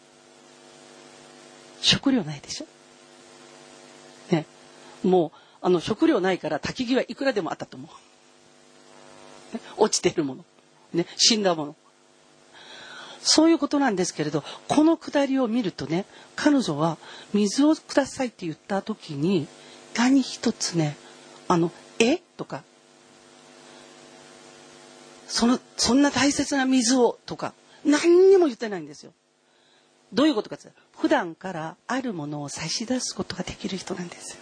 食料ないでしょ、ね、もうあの食料ないから焚き木はいくらでもあったと思う、ね、落ちているもの、ね、死んだもの、そういうことなんですけれど、このくだりを見るとね、彼女は水をくださいって言った時に何一つね、あのえとか、そのそんな大切な水をとか何にも言ってないんですよ。どういうことかというと、普段からあるものを差し出すことができる人なんですよ。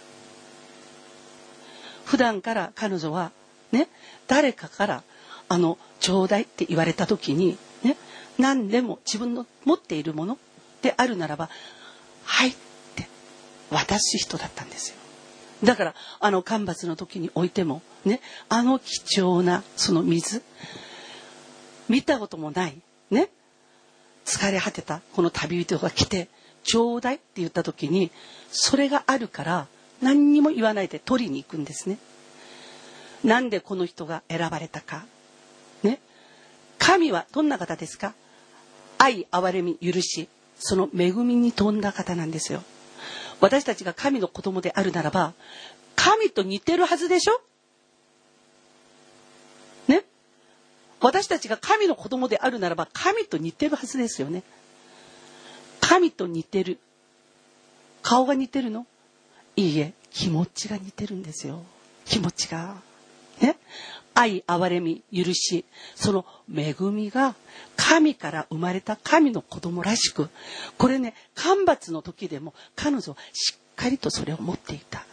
普段から彼女はね、誰かからあのちょうだいって言われた時にね、何でも自分の持っているものであるならばはいって渡す人だったんですよ。だからあの干ばつの時においてもね、あの貴重なその水、見たこともないね、疲れ果てたこの旅人が来てちょうだいって言った時に、それがあるから何にも言わないで取りに行くんですね。なんでこの人が選ばれたかね、神はどんな方ですか？愛、憐れみ、許し、その恵みに富んだ方なんですよ。私たちが神の子供であるならば、神と似てるはずでしょね。私たちが神の子供であるならば、神と似てるはずですよね。神と似てる。顔が似てるの？いいえ、気持ちが似てるんですよ。気持ちが。ね。愛、憐れみ、許し、その恵みが神から生まれた神の子供らしく、これね、干ばつの時でも彼女はしっかりとそれを持っていた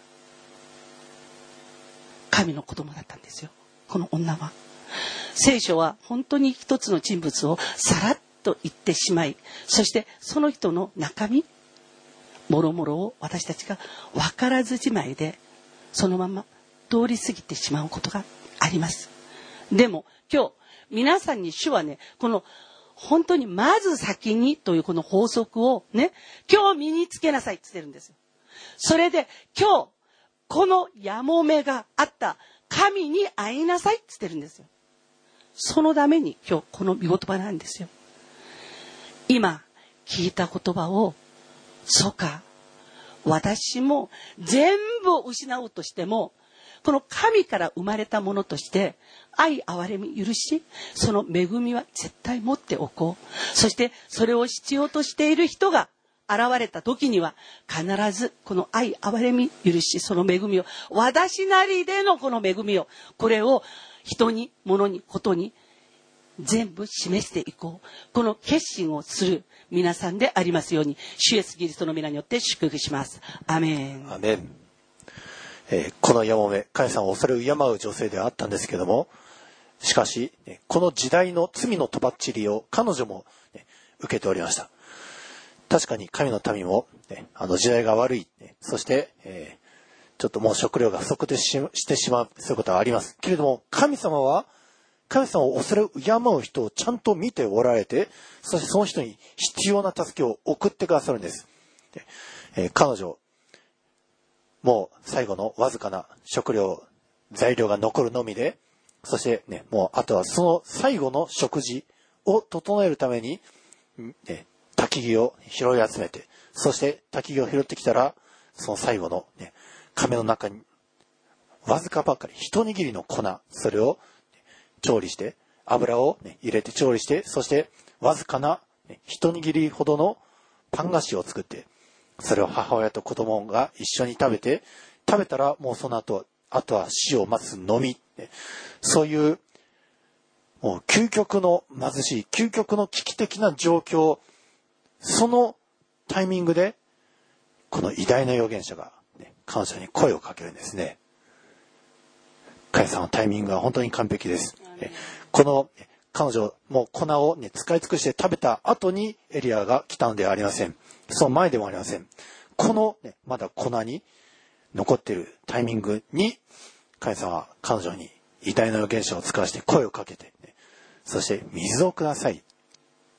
神の子供だったんですよ、この女は。聖書は本当に一つの人物をさらっと言ってしまい、そしてその人の中身もろもろを私たちが分からずじまいでそのまま通り過ぎてしまうことがあります。でも今日皆さんに主はね、この本当にまず先にというこの法則をね、今日身につけなさいって言ってるんですよ。それで今日このやもめがあった神に会いなさいって言ってるんですよ。そのために今日この御言葉なんですよ。今聞いた言葉を、そうか、私も全部を失おうとしてもこの神から生まれたものとして愛、憐れみ、許し、その恵みは絶対持っておこう。そしてそれを必要としている人が現れた時には必ずこの愛、憐れみ、許し、その恵みを、私なりでのこの恵みを、これを人に、物に、ことに全部示していこう。この決心をする皆さんでありますように、主イエスキリストの皆によって祝福します。アメン。 アメン。えー、このやもめ、神様を恐れ敬う女性ではあったんですけども、しかしこの時代の罪のとばっちりを彼女も、ね、受けておりました。確かに神の民も、ね、あの時代が悪い、ね、そして、えー、ちょっともう食料が不足で し, してしまう、そういうことはありますけれども、神様は神様を恐れ敬う人をちゃんと見ておられて、そしてその人に必要な助けを送ってくださるんです。で、えー、彼女もう最後のわずかな食料材料が残るのみで、そしてね、もうあとはその最後の食事を整えるために、ね、焚き木を拾い集めて、そして焚き木を拾ってきたら、その最後のね、亀の中にわずかばかり一握りの粉、それを調理して油を、ね、入れて調理して、そしてわずかな、ね、一握りほどのパン菓子を作って、それを母親と子供が一緒に食べて、食べたらもうその後あとは死を待つのみ、そういうもう究極の貧しい、究極の危機的な状況、そのタイミングでこの偉大な預言者が、ね、彼女に声をかけるんですね。神様のタイミングは本当に完璧です。この彼女も粉を、ね、使い尽くして食べた後にエリアが来たのではありません。その前でもありません。この、ね、まだ粉に残っているタイミングに神様は彼女に偉大な預言者を使わして声をかけて、ね、そして水をください。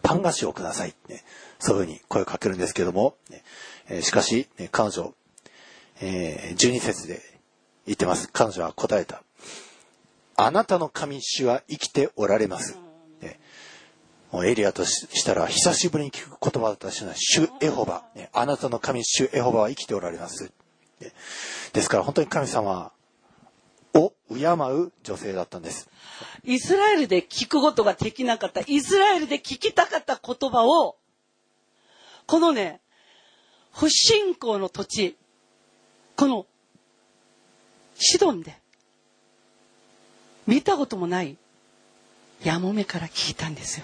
パン菓子をください、ね、そういうふうに声をかけるんですけども、ねえー、しかし、ね、彼女、えー、じゅうに節で言ってます。彼女は答えた。あなたの神主は生きておられます。ね、もうエリアとしたら久しぶりに聞く言葉だったし、主エホバ、ね、あなたの神主エホバは生きておられます。ね、ですから本当に神様を敬う女性だったんです。 イスラエルで聞くことができなかった、イスラエルで聞きたかった言葉を、このね、不信仰の土地、このシドンで見たこともないやもめから聞いたんですよ。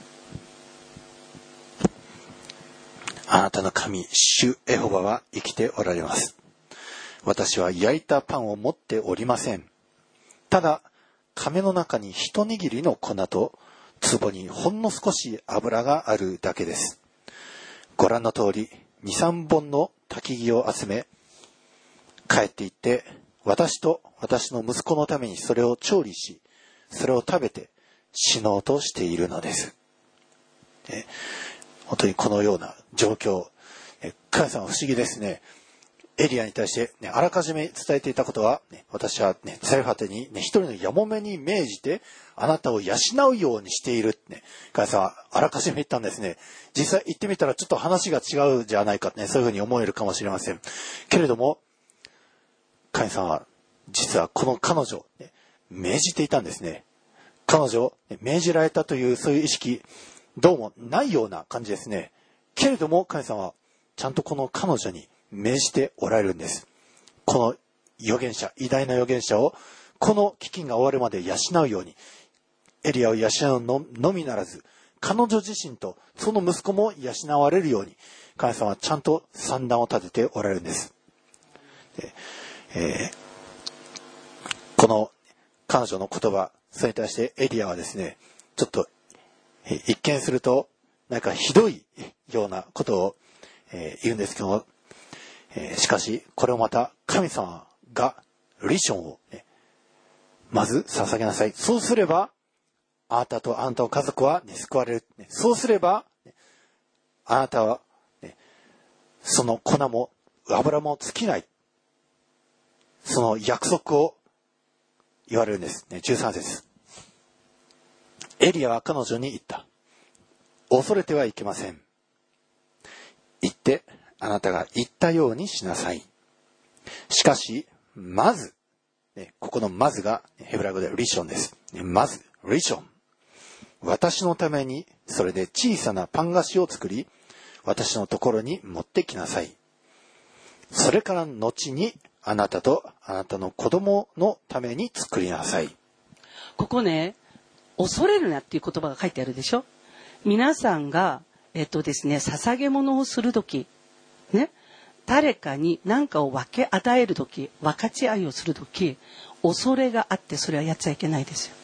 あなたの神主エホバは生きておられます。私は焼いたパンを持っておりません。ただ亀の中に一握りの粉と壺にほんの少し油があるだけです。ご覧の通りに、さんぼんの焚き木を集め、帰って行って私と私の息子のためにそれを調理し、それを食べて死のうとしているのです。え本当にこのような状況、え神様は不思議ですね。エリアに対して、ね、あらかじめ伝えていたことは、ね、私は、ね、ザレファテに、ね、一人のやもめに命じてあなたを養うようにしているって、ね、神様はあらかじめ言ったんですね。実際言ってみたらちょっと話が違うじゃないかって、ね、そういうふうに思えるかもしれませんけれども、神様は実はこの彼女、ね、命じていたんですね。彼女、ね、命じられたというそういう意識どうもないような感じですね。けれども神様はちゃんとこの彼女に命じておられるんです。この預言者、偉大な預言者をこの飢饉が終わるまで養うように、エリアを養うののみならず、彼女自身とその息子も養われるように、神様はちゃんと算段を立てておられるんです。でえー、この彼女の言葉、それに対してエリアはですね、ちょっと、えー、一見するとなんかひどいようなことを、えー、言うんですけども、えー、しかしこれをまた神様がリションを、ね、まず捧げなさい。そうすればあなたとあなたの家族は、ね、救われる、ね。そうすれば、ね、あなたは、ね、その粉も油も尽きない。その約束を言われるんです。ね、じゅうさん節。エリアは彼女に言った。恐れてはいけません。言って、あなたが言ったようにしなさい。しかし、まず、ね、ここのまずがヘブライ語でリションです。ね、まず、リション。私のためにそれで小さなパン菓子を作り、私のところに持ってきなさい。それから後にあなたとあなたの子供のために作りなさい。 ここね、恐れるなっていう言葉が書いてあるでしょ。皆さんがえっとですね、捧げ物をするとき、ね、誰かに何かを分け与えるとき、分かち合いをするとき、恐れがあってそれはやっちゃいけないですよ。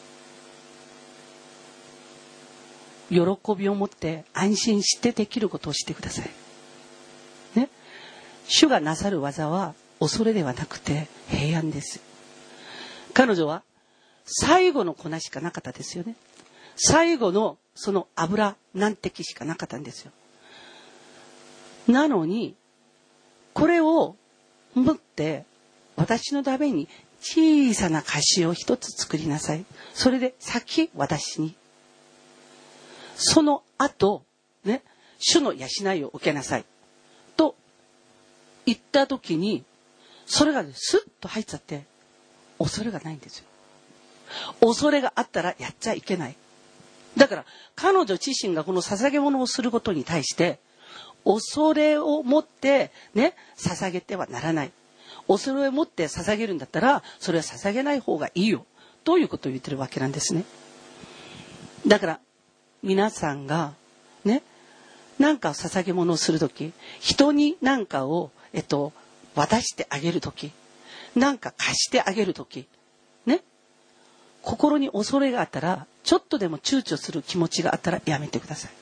喜びを持って安心してできることをしてください。ね、主がなさる技は恐れではなくて平安です。彼女は最後の粉しかなかったですよね。最後のその油何滴しかなかったんですよ。なのにこれを持って私のために小さな菓子を一つ作りなさい。それで先私に、その後ね、主の養いを受けなさいと言った時に、それがね、スッと入っちゃって恐れがないんですよ。恐れがあったらやっちゃいけない。だから彼女自身がこの捧げ物をすることに対して恐れを持ってね、捧げてはならない。恐れを持って捧げるんだったらそれは捧げない方がいいよということを言ってるわけなんですね。だから皆さんがね、何か捧げ物をするとき、人に何かをえっと渡してあげるとき、何か貸してあげるときね、心に恐れがあったら、ちょっとでも躊躇する気持ちがあったらやめてください。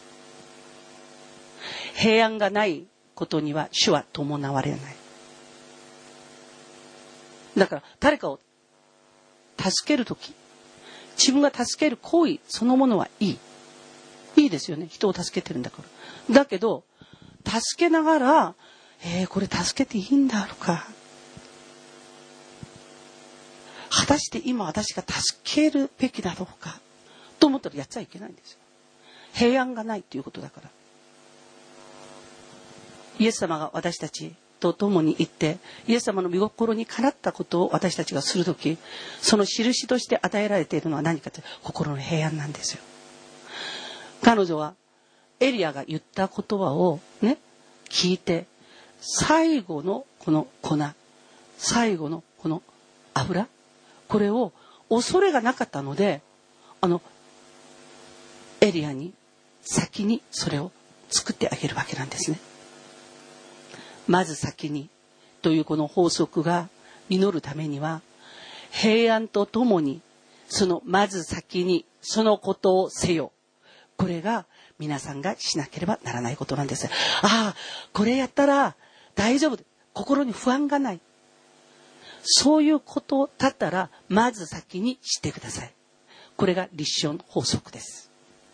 平安がないことには主は伴われない。だから誰かを助けるとき、自分が助ける行為そのものはいい。 いいですよね。人を助けてるんだから。だけど、助けながら、えー、これ助けていいんだろうか。果たして今私が助けるべきだろうか。と思ったらやっちゃいけないんですよ。平安がないということだから。イエス様が私たちと共に行って、イエス様の御心にかなったことを私たちがするとき、その印として与えられているのは何かというと、心の平安なんですよ。彼女はエリアが言った言葉をね、聞いて、最後のこの粉、最後のこの油、これを恐れがなかったので、あのエリアに先にそれを作ってあげるわけなんですね。まず先にというこの法則が実るためには、平安とともにそのまず先にそのことをせよ、これが皆さんがしなければならないことなんです。ああ、これやったら大丈夫、心に不安がない、そういうことだったらまず先にしてください。これが立証の法則です。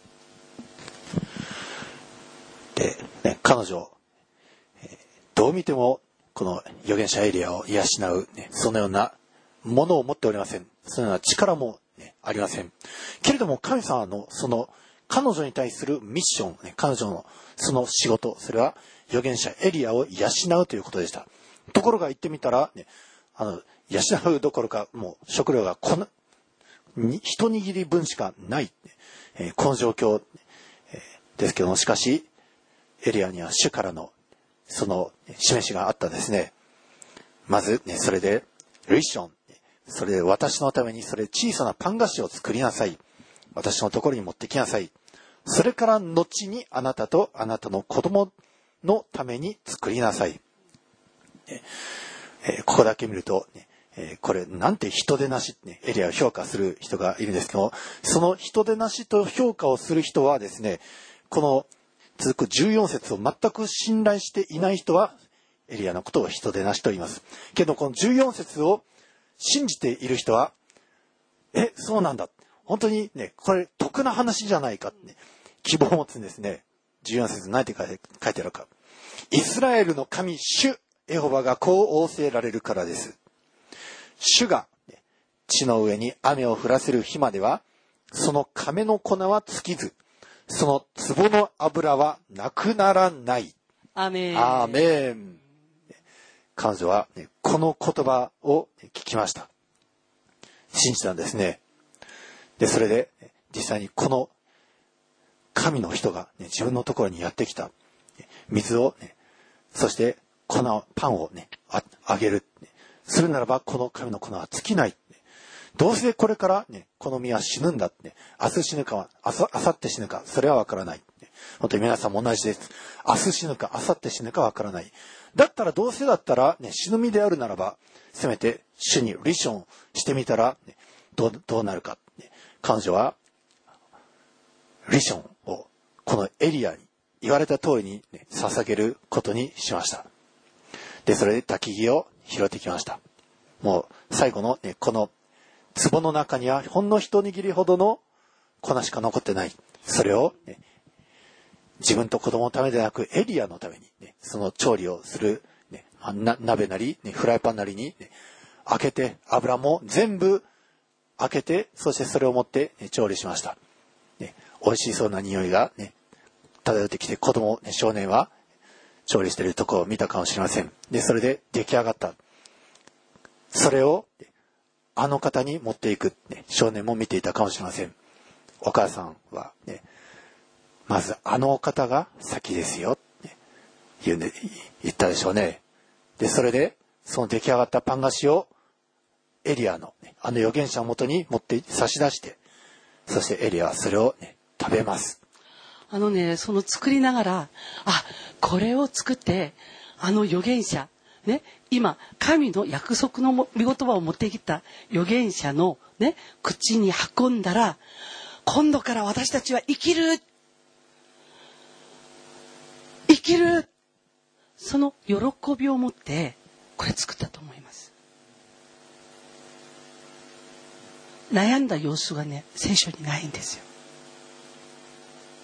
で、ね、彼女、えー、どう見てもこの預言者エリアを養う、ね、そのようなものを持っておりません。そのような力も、ね、ありません。けれども神様のその彼女に対するミッション、ね、彼女のその仕事、それは預言者エリアを養うということでした。ところが言ってみたら、ね、あの養うどころかもう食料がこの一握り分しかない、えー、この状況、えー、ですけども、しかしエリアには主からのその示しがあったんですね。まず、ね、それでリション、それで私のためにそれ小さなパン菓子を作りなさい、私のところに持ってきなさい、それから後にあなたとあなたの子供のために作りなさい。えー、ここだけ見ると、ね、えー、これなんて人でなし、ね、エリアを評価する人がいるんですけども、その人でなしと評価をする人はですね、この続くじゅうよん節を全く信頼していない人はエリアのことを人でなしと言います。けどこのじゅうよん節を信じている人は、え、そうなんだ、本当にね、これ得な話じゃないかって、ね、希望を持つんですね。じゅうよん節何て書いてあるか。イスラエルの神主エホバがこう仰せられるからです。主が地の上に雨を降らせる日までは、その亀の粉は尽きず、その壺の油はなくならない。 アーメン。 アーメン。彼女は、ね、この言葉を聞きました。信じたんですね。で、それで実際にこの神の人が、ね、自分のところにやってきた。水を、ね、そして粉、パンをね、あ、あげる。するならばこの神の粉は尽きない。どうせこれからね、この実は死ぬんだって、明日死ぬか、あさ、あさって死ぬか、それはわからない。本当に皆さんも同じです。明日死ぬか、明後日死ぬかわからない。だったらどうせだったら、ね、死ぬ身であるならば、せめて主にリションしてみたら、ね、どう、どうなるか。彼女は、リションをこのエリアに言われた通りに、ね、捧げることにしました。で、それで焚き木を拾ってきました。もう最後の、ね、この壺の中にはほんの一握りほどの粉しか残ってない。それを、ね、自分と子供のためでなくエリアのために、ね、その調理をする、ね、な鍋なり、ね、フライパンなりに、ね、開けて油も全部開けて、そしてそれを持って、ね、調理しました。ね、美味しそうな匂いが、ね、漂ってきて、子供、ね、少年は調理しているところを見たかもしれません。で、それで出来上がった。それをあの方に持っていく、ね、少年も見ていたかもしれません。お母さんは、ね、まずあの方が先ですよ、ね、言うんで言ったでしょうね。で、それでその出来上がったパン菓子をエリアの、ね、あの預言者のもとに持って差し出して、そしてエリアはそれを、ね、食べます。 あのね、その作りながら、あ、これを作ってあの預言者ね、今神の約束の御言葉を持ってきた預言者の、ね、口に運んだら、今度から私たちは生きる生きるその喜びを持ってこれ作ったと思います。悩んだ様子がね、聖書にないんですよ。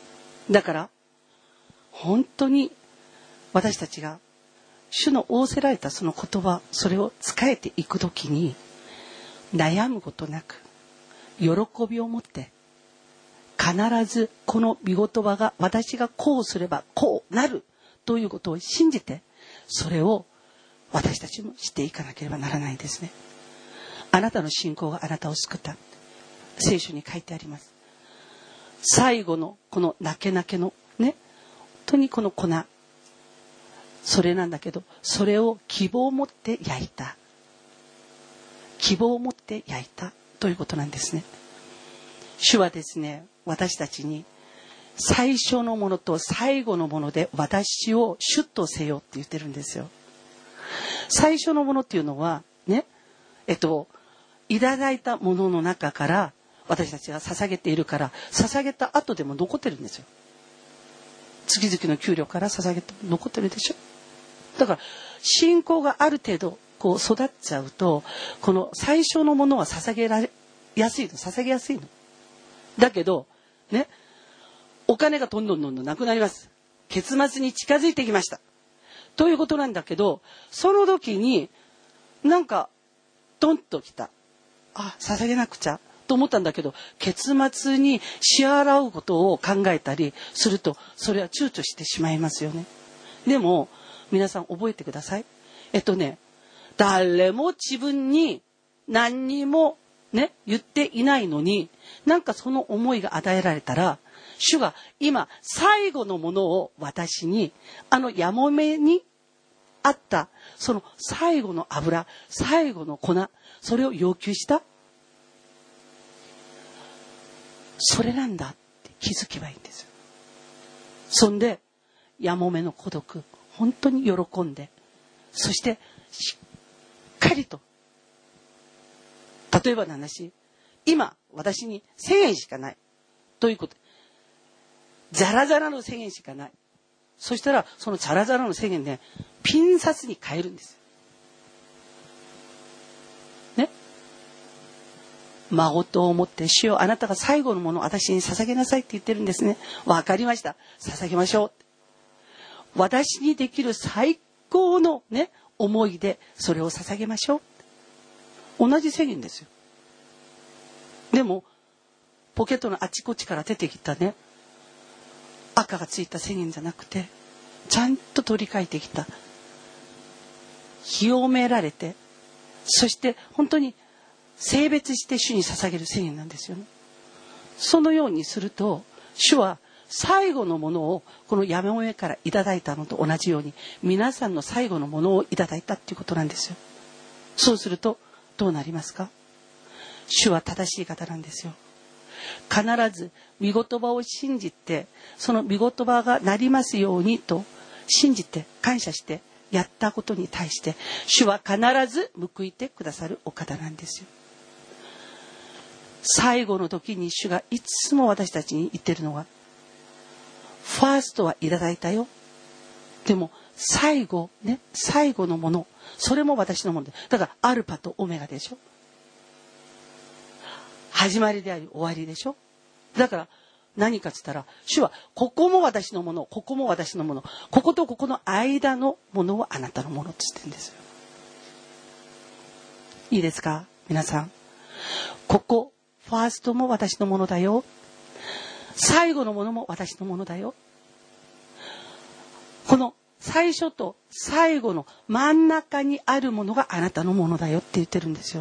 だから本当に私たちが主の仰せられたその言葉、それを使えていくときに悩むことなく喜びを持って必ずこの御言葉が私がこうすればこうなるということを信じて、それを私たちもしていかなければならないんですね。あなたの信仰があなたを救った。聖書に書いてあります。最後のこのなけなけのね、本当にこの粉、それなんだけど、それを希望を持って焼いた。希望を持って焼いたということなんですね。主はですね、私たちに最初のものと最後のもので私をシュッとせよって言ってるんですよ。最初のものっていうのはね、えっといただいたものの中から私たちが捧げているから、捧げた後でも残ってるんですよ。月々の給料から捧げて残ってるでしょ。だから信仰がある程度こう育っちゃうと、この最初のものは捧げられやすいの、捧げやすいの。だけどね、お金がどんどんどんどんなくなります。結末に近づいてきましたということなんだけど、その時になんかドンときた、あ、捧げなくちゃと思ったんだけど、結末に支払うことを考えたりすると、それは躊躇してしまいますよね。でも皆さん覚えてください。えっとね、誰も自分に何にもね言っていないのに、なんかその思いが与えられたら、主が今最後のものを私に、あのやもめにあったその最後の油、最後の粉、それを要求した。それなんだって気づけばいいんですよ。そんでやもめの孤独、本当に喜んで、そしてしっかりと、例えばの話、今私にせんえんしかないということ、ザラザラのせんえんしかない。そしたらそのザラザラのせんえんでピン札に変えるんですね。孫と思って、主よあなたが最後のものを私に捧げなさいって言ってるんですね。わかりました、捧げましょう。私にできる最高のね思いでそれを捧げましょう。同じせんえんですよ。でもポケットのあちこちから出てきたね赤がついたせんえんじゃなくて、ちゃんと取り替えてきた、清められて、そして本当に性別して主に捧げるせんえんなんですよね。そのようにすると、主は最後のものをこのやもめからいただいたのと同じように、皆さんの最後のものをいただいたっていうことなんですよ。そうするとどうなりますか。主は正しい方なんですよ。必ず御言葉を信じて、その御言葉がなりますようにと信じて感謝してやったことに対して、主は必ず報いてくださるお方なんですよ。最後の時に主がいつも私たちに言ってるのは、ファーストはいただいたよ、でも最後ね、最後のもの、それも私のもので、だからアルパとオメガでしょ。始まりであり終わりでしょ。だから何かっつったら、主はここも私のもの、ここも私のもの、こことここの間のものはあなたのものって言ってるんですよ。いいですか皆さん。ここファーストも私のものだよ、最後のものも私のものだよ。この最初と最後の真ん中にあるものがあなたのものだよって言ってるんですよ。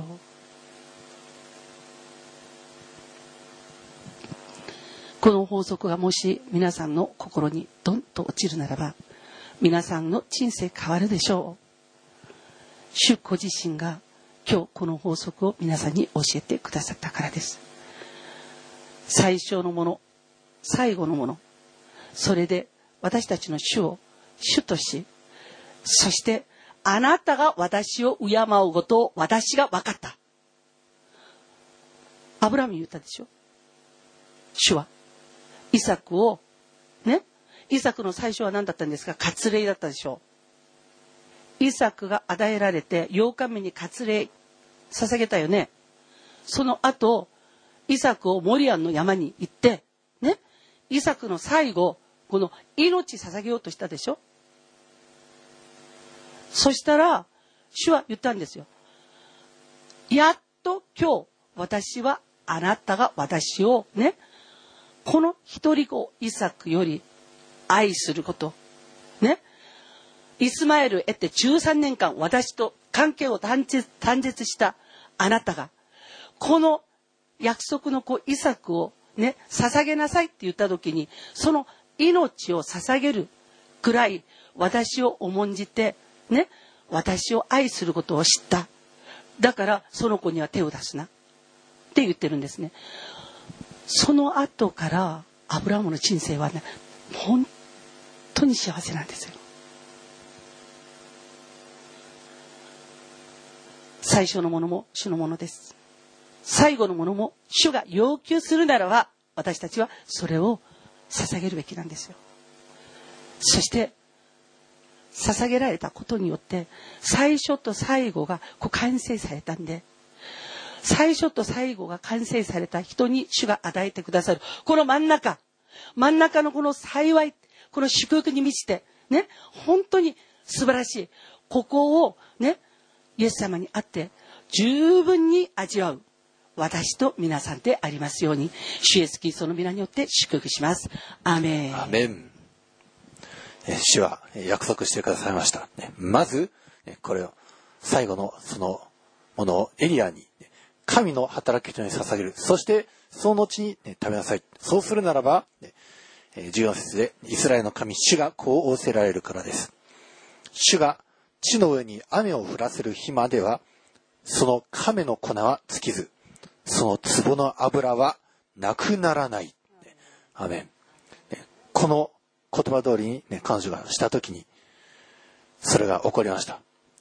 この法則がもし皆さんの心にドンと落ちるならば、皆さんの人生変わるでしょう。主ご自身が今日この法則を皆さんに教えてくださったからです。最初のもの、最後のもの、それで私たちの主を主とし、そしてあなたが私を敬うことを私が分かった。アブラハム言ったでしょ。主はイサクをね、イサクの最初は何だったんですか。割礼だったでしょう。イサクが与えられてようかめに割礼捧げたよね。その後イサクをモリアンの山に行ってね、 イサクの最後、この命捧げようとしたでしょ。そしたら、主は言ったんですよ。やっと今日、私はあなたが私をね、この一人子イサクより愛すること。ね。イスマエルを得てじゅうさんねんかん私と関係を断絶、断絶したあなたが、この約束の子イサクをね、捧げなさいって言った時に、その命を捧げるくらい私を重んじて、ね、私を愛することを知った。だからその子には手を出すな。って言ってるんですね。その後からアブラハムの人生はね、本当に幸せなんですよ。最初のものも主のものです。最後のものも主が要求するならば、私たちはそれを捧げるべきなんですよ。そして捧げられたことによって最初と最後がこう完成されたんで、最初と最後が完成された人に主が与えてくださるこの真ん中、真ん中のこの幸い、この祝福に満ちてね、本当に素晴らしい、ここをね、イエス様にあって十分に味わう私と皆さんでありますように、主イエスキリストの皆によって祝福します。アーメン。 アーメン。主は約束してくださいました。まずこれを最後のそのものをエリアに神の働き人に捧げる。そしてその後に食べなさい。そうするならばじゅうよん節でイスラエルの神主がこう仰せられるからです。主が地の上に雨を降らせる日まではその亀の粉は尽きず、その壺の油はなくならない。アーメン。この言葉通りに、ね、彼女がしたときにそれが起こりました。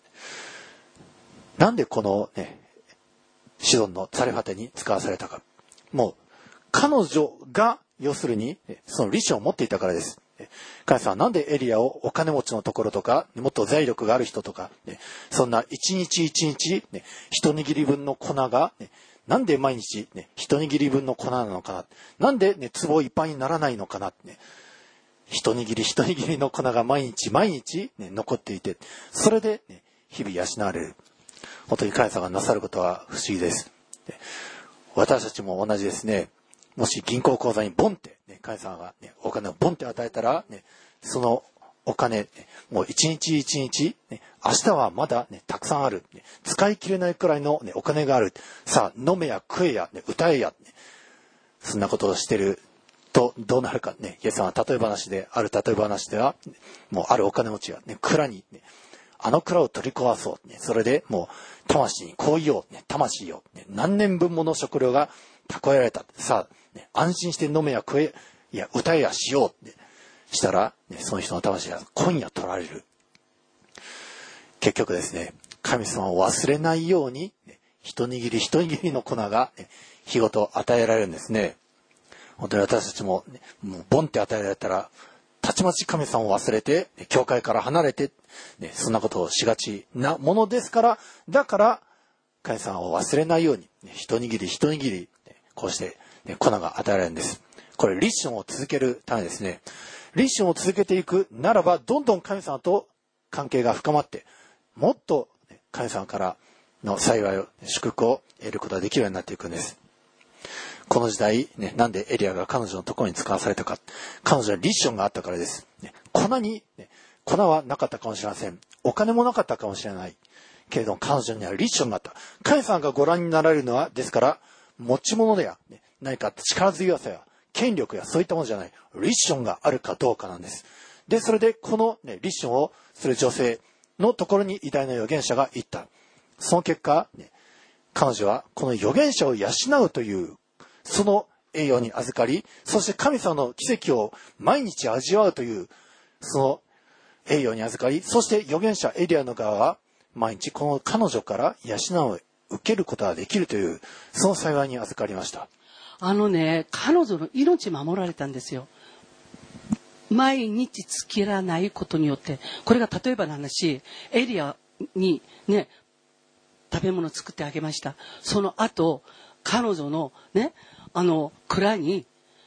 なんでこの、ね、シドンのザレファテに使わされたか。もう彼女が要するにその利子を持っていたからです。神様はなんでエリアをお金持ちのところとかもっと財力がある人とか、ね、そんな一日一日、ね、一握り分の粉が、ね、なんで毎日、ね、一握り分の粉なのかな、なんで、ね、壺いっぱいにならないのかな、ね、一握り一握りの粉が毎日毎日、ね、残っていて、それで、ね、日々養われる。本当に神様がなさることは不思議です。私たちも同じですね。もし銀行口座にボンって、ね、神様が、ね、お金をボンって与えたら、ね、そのお金、ね、もう一日一日、ね、明日はまだ、ね、たくさんある、ね、使い切れないくらいの、ね、お金がある。さあ飲めや食えや、ね、歌えや、ね、そんなことをしてるとどうなるかね。イエス様は例え話である例え話では、もうあるお金持ちが、ね、蔵に、ね、あの蔵を取り壊そう、ね、それでもう魂にこう言おう、ね、魂を、ね、何年分もの食料が蓄えられた。さあ、ね、安心して飲めや食えや歌えやしようってしたら、ね、その人の魂が今夜取られる。結局ですね、神様を忘れないように、ね、一握り一握りの粉が、ね、日ごと与えられるんですね。本当に私たちも、ね、もうボンって与えられたらたちまち神様を忘れて教会から離れて、ね、そんなことをしがちなものですから、だから神様を忘れないように、ね、一握り一握り、ね、こうして、ね、粉が与えられるんです。これ立身を続けるためですね。立身を続けていくならば、どんどん神様と関係が深まって、もっと神様からの幸いを祝福を得ることができるようになっていくんです。この時代、ね、なんでエリアが彼女のところに使わされたか。彼女はリッションがあったからです。ね、粉に、ね、粉はなかったかもしれません。お金もなかったかもしれない。けれども彼女にはリッションがあった。神様がご覧になられるのは、ですから、持ち物や、ね、何か力強さや、権力やそういったものじゃない。リッションがあるかどうかなんです。で、それでこの、ね、リッションをする女性のところに偉大な預言者が行った。その結果、ね、彼女はこの預言者を養うというその栄養に預かり、そして神様の奇跡を毎日味わうというその栄養に預かり、そして預言者エリアの側は毎日この彼女から養いを受けることができるというその幸いに預かりました。 あのね、彼女の命守られたんですよ。毎日尽きらないことによって、これが例えばの話、エリアにね食べ物作ってあげました。その後彼女のねあの蔵に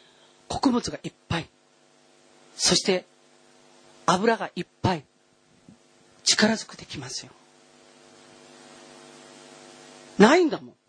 穀物がいっぱい、そして油がいっぱい、力ずくできますよ。ないんだもん。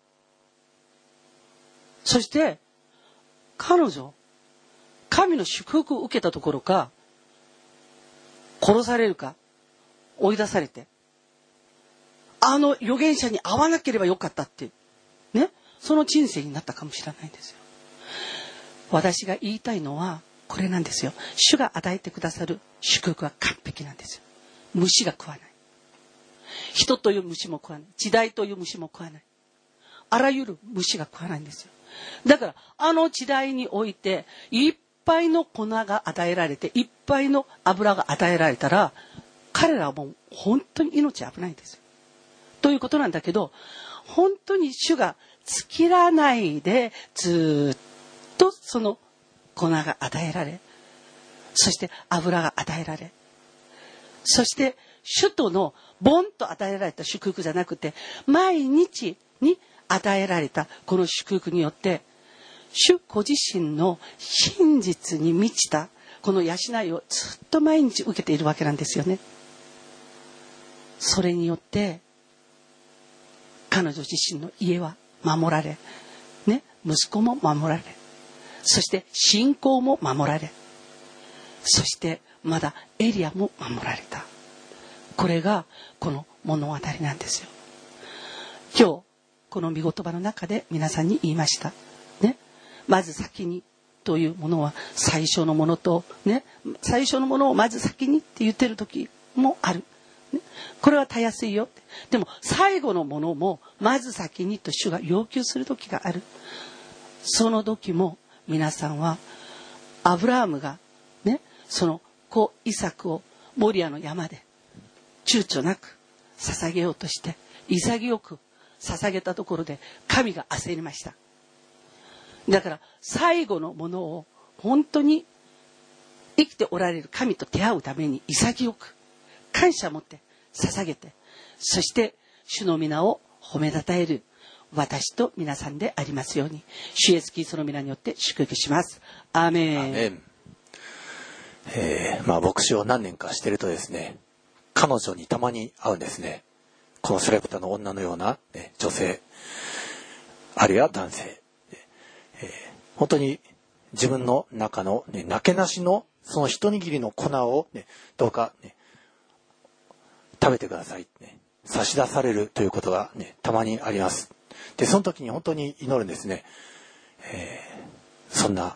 そして彼女、神の祝福を受けたところか、殺されるか追い出されて、あの預言者に会わなければよかったってね、その人生になったかもしれないんですよ。私が言いたいのはこれなんですよ。主が与えてくださる祝福は完璧なんですよ。虫が食わない。人という虫も食わない。時代という虫も食わない。あらゆる虫が食わないんですよ。だからあの時代においていっぱいの粉が与えられて、いっぱいの油が与えられたら、彼らはもう本当に命危ないんですよ。ということなんだけど、本当に主が尽きらないでずっとその粉が与えられ、そして油が与えられ、そして主とのボンと与えられた祝福じゃなくて、毎日に与えられたこの祝福によって、主ご自身の真実に満ちたこの養いをずっと毎日受けているわけなんですよね。それによって彼女自身の家は守られ、ね、息子も守られ、そして信仰も守られ、そしてまだエリアも守られた。これがこの物語なんですよ。今日この御言葉の中で皆さんに言いましたね。まず先にというものは最初のものとね、最初のものをまず先にって言ってる時もある、ね、これはたやすいよ。でも最後のものもまず先にと主が要求する時がある。その時も皆さんはアブラハムがね、その子イサクをモリアの山で躊躇なく捧げようとして潔く捧げたところで神が焦りました。だから最後のものを本当に生きておられる神と出会うために潔く感謝を持って捧げて、そして主の皆を褒めたたえる私と皆さんでありますように、主イエスキリストの皆によって祝福します。アーメン。 アーメン。えー、まあ牧師を何年かしてるとですね、彼女にたまに会うんですね。このサレプタの女のような、ね、女性、あるいは男性、えー、本当に自分の中の、ね、なけなしのその一握りの粉を、ね、どうか、ね、食べてください、ね、差し出されるということが、ね、たまにあります。でその時に本当に祈るんですね。えー、そんな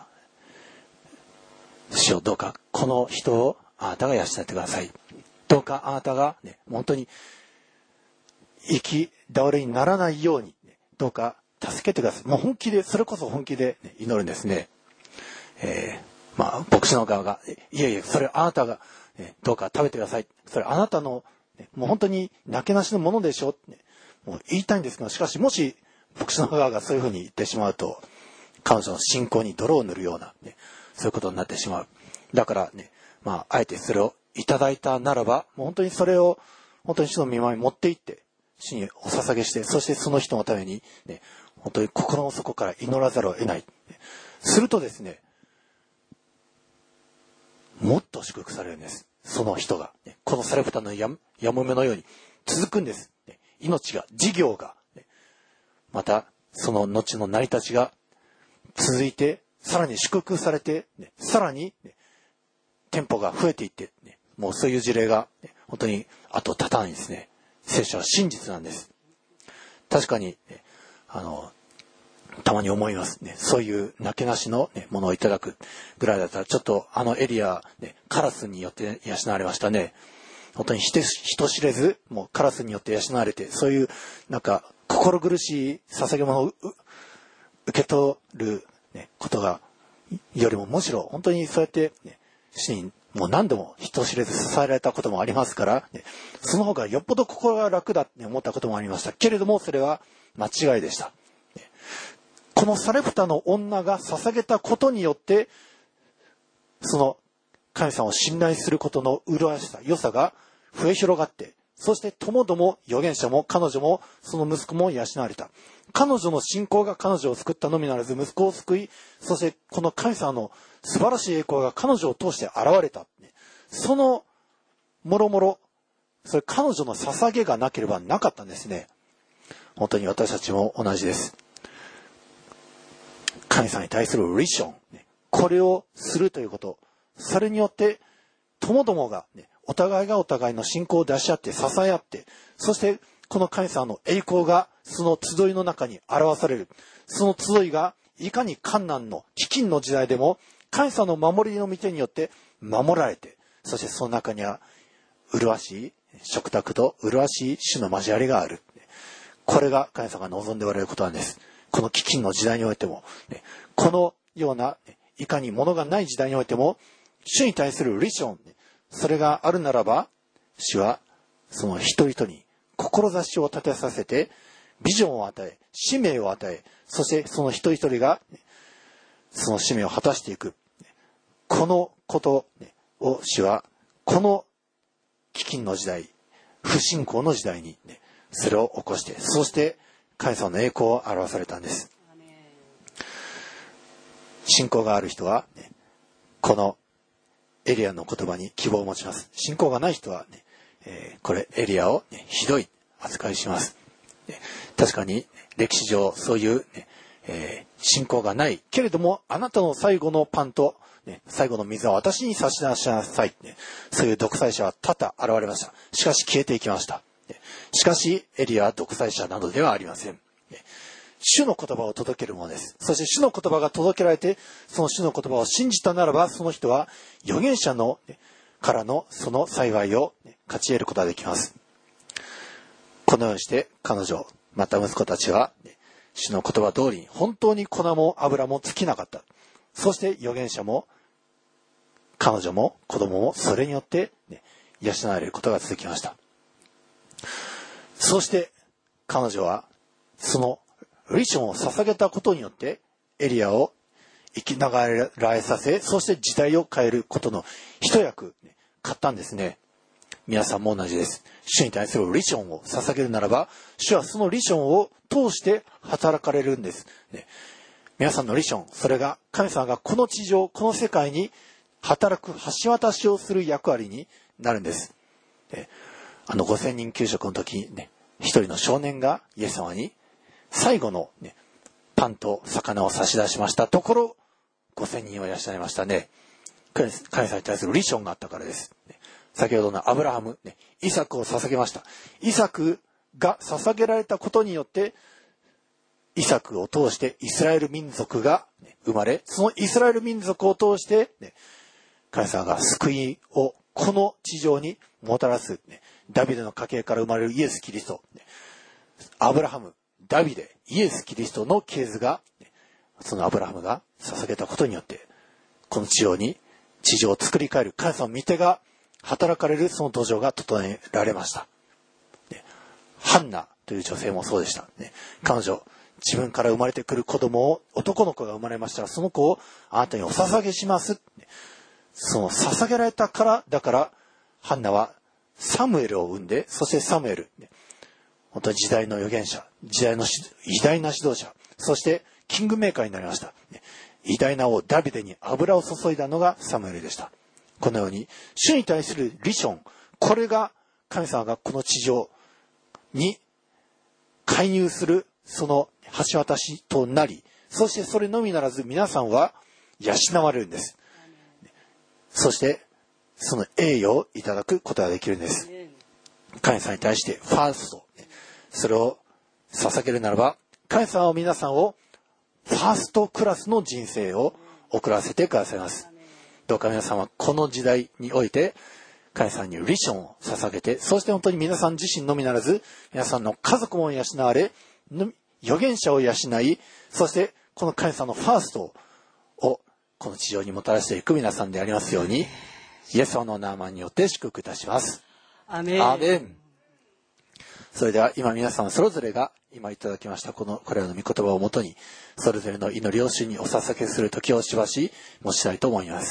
主よ、どうかこの人をあなたが養ってください。どうかあなたが、ね、本当に行き倒れにならないように、ね、どうか助けてください。もう本気で、それこそ本気で、ね、祈るんですね。えー、まあ牧師の側がいえいえ、それあなたが、ね、どうか食べてください。それあなたの、ね、もう本当になけなしのものでしょ、ね、もう言いたいんですけど、しかしもし牧師の側がそういうふうに言ってしまうと、彼女の信仰に泥を塗るような、ね、そういうことになってしまう。だからね、まああえてそれをいただいたならば、もう本当にそれを本当に主の御前に持って行って主にお捧げして、そしてその人のために、ね、本当に心の底から祈らざるを得ない。するとですね、もっと祝福されるんです。その人が、ね、このサレプタのややもめのように続くんです、ね、命が、事業が、ね、またその後の成り立ちが続いて、さらに祝福されて、ね、さらに、ね、店舗が増えていって、ね、もうそういう事例が、ね、本当に後を絶たないんですね。聖書は真実なんです。確かに、ね、あのたまに思いますね。そういうなけなしの、ね、ものをいただくぐらいだったら、ちょっとあのエリア、ね、カラスによって養われましたね。本当に人知れず、もうカラスによって養われて、そういうなんか心苦しい捧げ物を受け取る、ね、ことがよりも、むしろ本当にそうやって、ね、主にもう何度も人知れず支えられたこともありますから、ね、その方がよっぽど心が楽だって思ったこともありましたけれども、それは間違いでした。このサレプタの女が捧げたことによって、その神様を信頼することの麗しさ、良さが増え広がって、そしてともども預言者も彼女もその息子も養われた。 彼女の信仰が彼女を救ったのみならず、息子を救い、そしてこの神様の素晴らしい栄光が彼女を通して現れた。そのもろもろ、それ彼女の捧げがなければなかったんですね。本当に私たちも同じです。神様に対するリション、これをするということ、それによってともどもが、ね、お互いがお互いの信仰を出し合って支え合って、そしてこの神様の栄光がその集いの中に表される。その集いがいかに困難の飢饉の時代でも神様の守りの御手によって守られて、そしてその中には麗しい食卓と麗しい主の交わりがある。これが神様が望んでおられることなんです。この飢饉の時代においても、このようないかに物がない時代においても、主に対するリション、それがあるならば、主はその人々に志を立てさせて、ビジョンを与え、使命を与え、そしてその一人一人がその使命を果たしていく。このことを主は、この飢饉の時代、不信仰の時代にそれを起こして、そして神様の栄光を表されたんです。信仰がある人は、ね、このエリアの言葉に希望を持ちます。信仰がない人は、ねえー、これエリアを、ね、ひどい扱いします。ね、確かに歴史上そういう、ねえー、信仰がないけれども、あなたの最後のパンと、ね、最後の水は私に差し出しなさい、ね、そういう独裁者は多々現れました。しかし消えていきました。ね、しかしエリアは独裁者などではありません。ね、主の言葉を届けるものです。そして主の言葉が届けられて、その主の言葉を信じたならば、その人は預言者の、ね、からのその幸いを、ね、勝ち得ることができます。このようにして彼女、また息子たちは、ね、主の言葉通りに本当に粉も油も尽きなかった。そして預言者も彼女も子供もそれによって、ね、養われることが続きました。そして彼女はそのリションを捧げたことによってエリアを生きながらえさせ、そして時代を変えることの一役買ったんですね。皆さんも同じです。主に対するリションを捧げるならば、主はそのリションを通して働かれるんです。ね、皆さんのリション、それが神様がこの地上、この世界に働く橋渡しをする役割になるんです。ね、あのごせんにん給食の時にね、一人の少年がイエス様に最後の、ね、パンと魚を差し出しましたところ、ごせんにんを養いましたね。神様に対するリションがあったからです。先ほどのアブラハム、ね、イサクを捧げました。イサクが捧げられたことによって、イサクを通してイスラエル民族が生まれ、そのイスラエル民族を通して、ね、神様が救いをこの地上にもたらす、ね、ダビデの家系から生まれるイエス・キリスト、ね、アブラハム、ダビデ、イエス・キリストの系図が、ね、そのアブラハムが捧げたことによって、この地上に地上を作り変える神様の御手が働かれるその土壌が整えられました。ね、ハンナという女性もそうでした。ね、彼女、自分から生まれてくる子供を、男の子が生まれましたら、その子をあなたにお捧げします。ね、その捧げられたから、だから、ハンナはサムエルを産んで、そしてサムエル、ね、本当に時代の預言者、時代の偉大な指導者、そしてキングメーカーになりました。ね、偉大な王ダビデに油を注いだのがサムエルでした。このように主に対するリション、これが神様がこの地上に介入するその橋渡しとなり、そしてそれのみならず皆さんは養われるんです。そしてその栄誉をいただくことができるんです。神様に対してファースト、それを捧げるならば、神様は皆さんをファーストクラスの人生を送らせてくださいます。どうか皆さんはこの時代において神様にリションを捧げて、そして本当に皆さん自身のみならず皆さんの家族も養われ、預言者を養い、そしてこの神様のファーストをこの地上にもたらしていく皆さんでありますように、イエス様の名前によって祝福いたします。 アメン。 アメン。それでは今皆さんそれぞれが今いただきましたこのこれらの御言葉をもとに、それぞれの祈りを主にお捧げする時をしばし持ちたいと思います。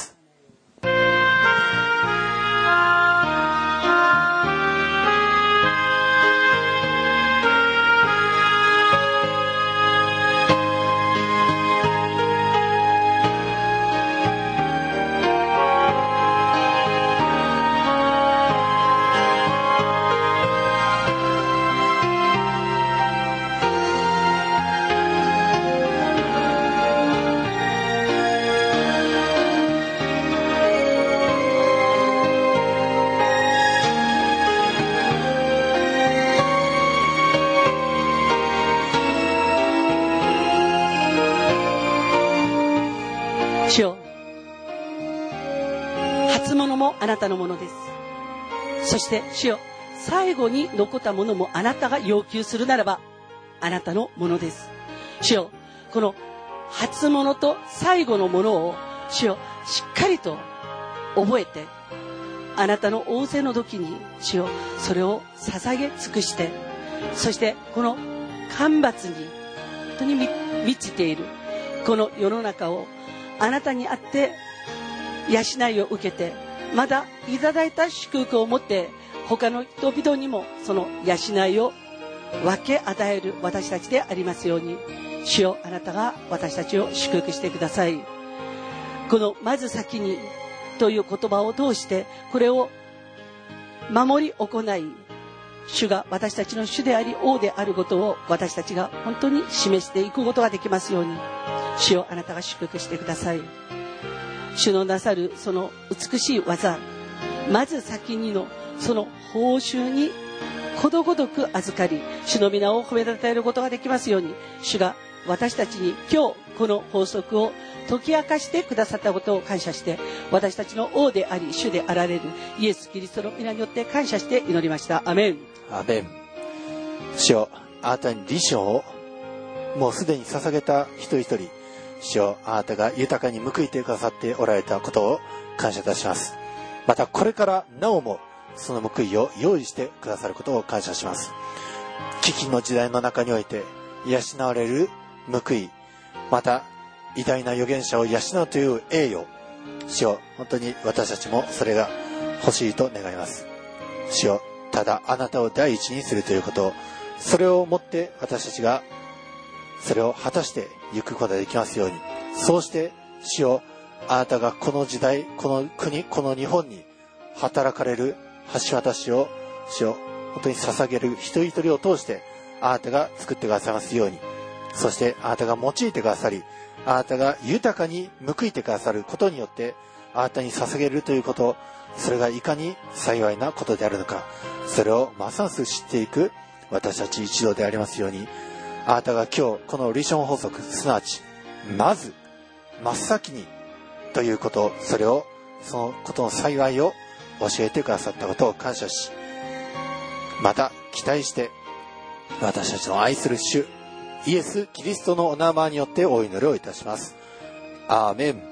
もあなたのものです。そして主よ、最後に残ったものもあなたが要求するならばあなたのものです。主よ、この初物と最後のものを主よ、しっかりと覚えて、あなたの仰せの時に主よ、それを捧げ尽くして、そしてこの干ばつに本当に満ちているこの世の中をあなたにあって養いを受けて、まだいただいた祝福を持って他の人々にもその養いを分け与える私たちでありますように、主よ、あなたが私たちを祝福してください。このまず先にという言葉を通してこれを守り行い、主が私たちの主であり王であることを私たちが本当に示していくことができますように、主よ、あなたが祝福してください。主のなさるその美しい技、まず先にのその報酬にことごとく預かり、主の皆を褒めたたえることができますように、主が私たちに今日この法則を解き明かしてくださったことを感謝して、私たちの王であり主であられるイエス・キリストの皆によって感謝して祈りました。アメン。 アメン。主よ、あなたにリションをもうすでに捧げた一人一人、主よ、あなたが豊かに報いてくださっておられたことを感謝いたします。またこれからなおもその報いを用意してくださることを感謝します。飢饉の時代の中において養われる報い、また偉大な預言者を養うという栄誉、主よ、本当に私たちもそれが欲しいと願います。主よ、ただあなたを第一にするということ、それをもって私たちがそれを果たしていくことができますように、そうして主よ、あなたがこの時代、この国、この日本に働かれる橋渡しを主よ、本当に捧げる一人一人を通してあなたが作ってくださいますように、そしてあなたが用いてくださり、あなたが豊かに報いてくださることによってあなたに捧げるということ、それがいかに幸いなことであるのか、それをますます知っていく私たち一同でありますように、あなたが今日このリション法則、すなわちまず真っ先にということ、それをそのことの幸いを教えてくださったことを感謝し、また期待して私たちの愛する主イエス・キリストのお名前によってお祈りをいたします。アーメン。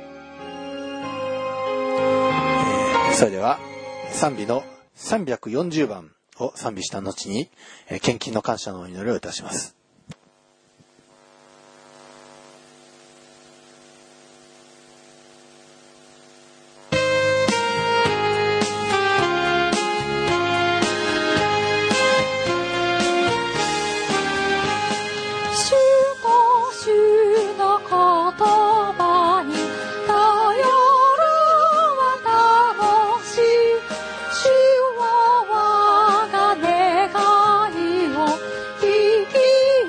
えー、それでは賛美のさんびゃくよんじゅうばんを賛美した後に、えー、献金の感謝のお祈りをいたします。 主は我が願いを聞き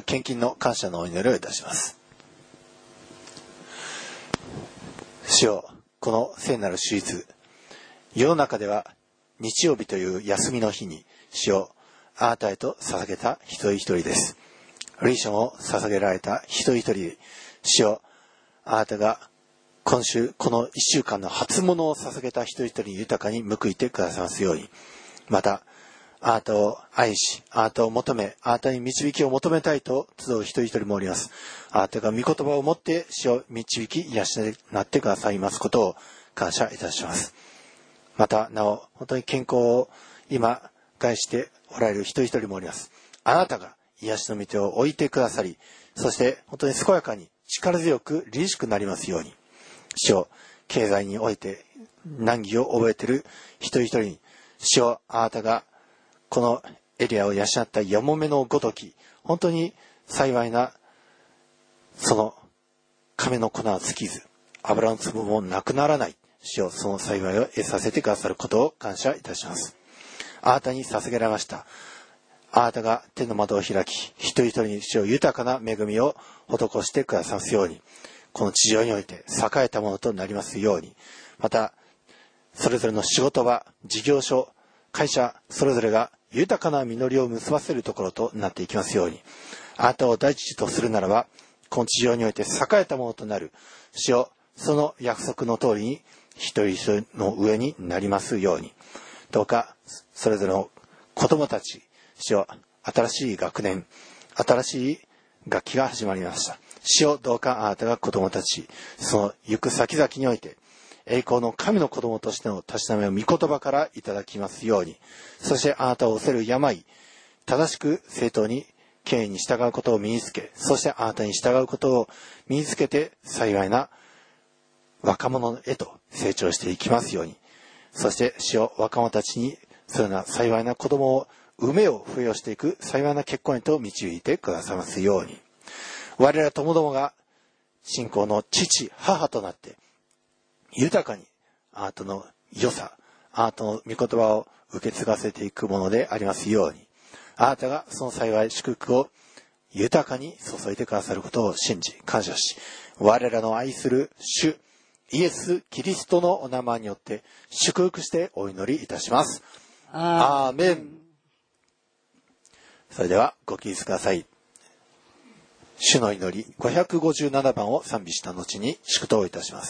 献金の感謝のお祈りをいたします。主よ、この聖なる手術、世の中では日曜日という休みの日に主よ、あなたへと捧げた一人一人です。リションを捧げられた一人一人、主よ、あなたが今週この一週間の初物を捧げた一人一人に豊かに報いてくださいますように、またあなたを愛し、あなたを求め、あなたに導きを求めたいと集う一人一人もおります。あなたが御言葉を持って主を導き養ってくださいますことを感謝いたします。またなお本当に健康を今害しておられる一人一人もおります。あなたが癒しの御手を置いてくださり、そして本当に健やかに力強く凛々しくなりますように、主を経済において難儀を覚えている一人一人に、主をあなたがこのエリアを養ったやもめのごとき、本当に幸いなその亀の粉は尽きず、油の粒もなくならない、主よ、その幸いを得させてくださることを感謝いたします。あなたに捧げられました。あなたが天の窓を開き、一人一人に主を豊かな恵みを施してくださいますように、この地上において栄えたものとなりますように、またそれぞれの仕事場、事業所、会社それぞれが豊かな実りを結ばせるところとなっていきますように、あなたを第一とするならばこの地上において栄えたものとなる、主よ、その約束の通りに一人一人の上になりますように、どうかそれぞれの子供たち、主よ、新しい学年、新しい学期が始まりました。主よ、どうかあなたが子供たち、その行く先々において栄光の神の子供としてのたしなみを御言葉からいただきますように、そしてあなたを恐れる病、正しく正当に権威に従うことを身につけ、そしてあなたに従うことを身につけて幸いな若者へと成長していきますように、そして主よ、若者たちにそのような幸いな子供を産めを付与していく幸いな結婚へと導いてくださいますように、我らともどもが信仰の父母となって豊かにあなたの良さ、あなたの御言葉を受け継がせていくものでありますように、あなたがその幸い祝福を豊かに注いでくださることを信じ感謝し、我らの愛する主イエス・キリストのお名前によって祝福してお祈りいたします。アーメン。それではご起立ください。主の祈りごひゃくごじゅうななばんを賛美した後に祝祷いたします。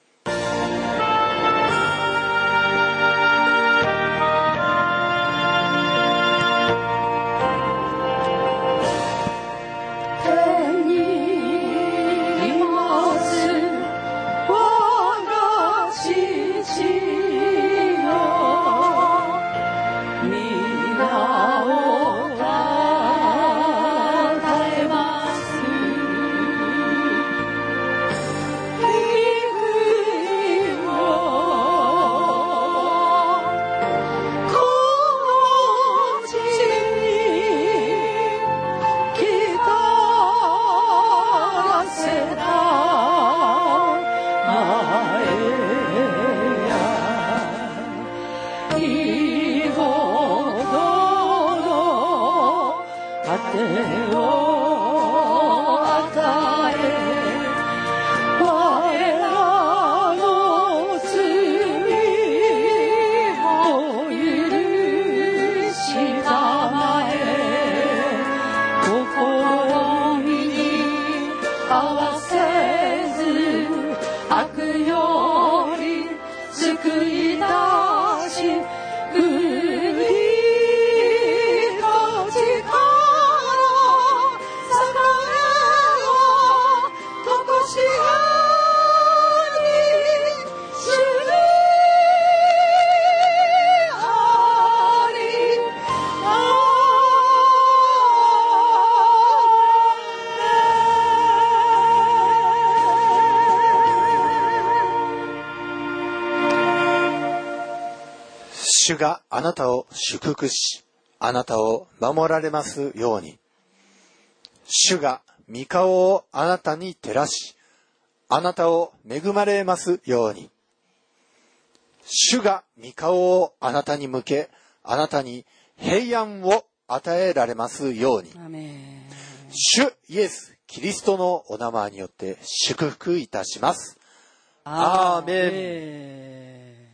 主があなたを祝福し、あなたを守られますように。主が御顔をあなたに照らし、あなたを恵まれますように。主が御顔をあなたに向け、あなたに平安を与えられますように。 主イエス・キリストのお名前によって祝福いたします。アーメン。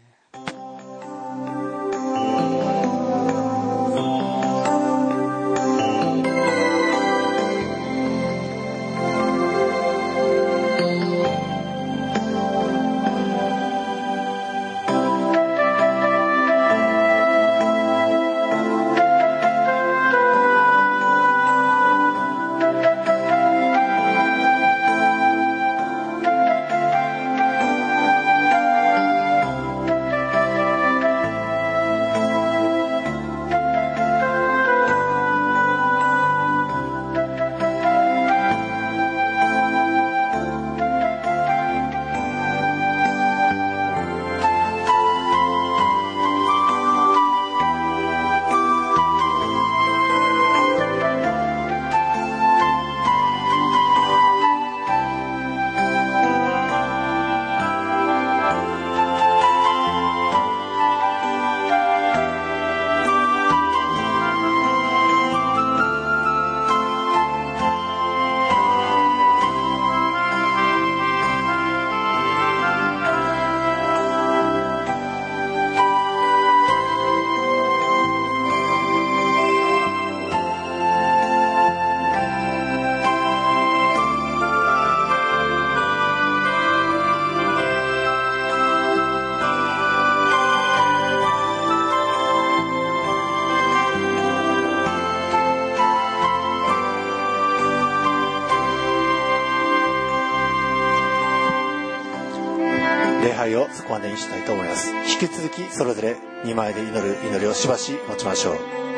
礼拝をそこまでにしたいと思います。引き続きそれぞれにまいで祈る祈りをしばし持ちましょう。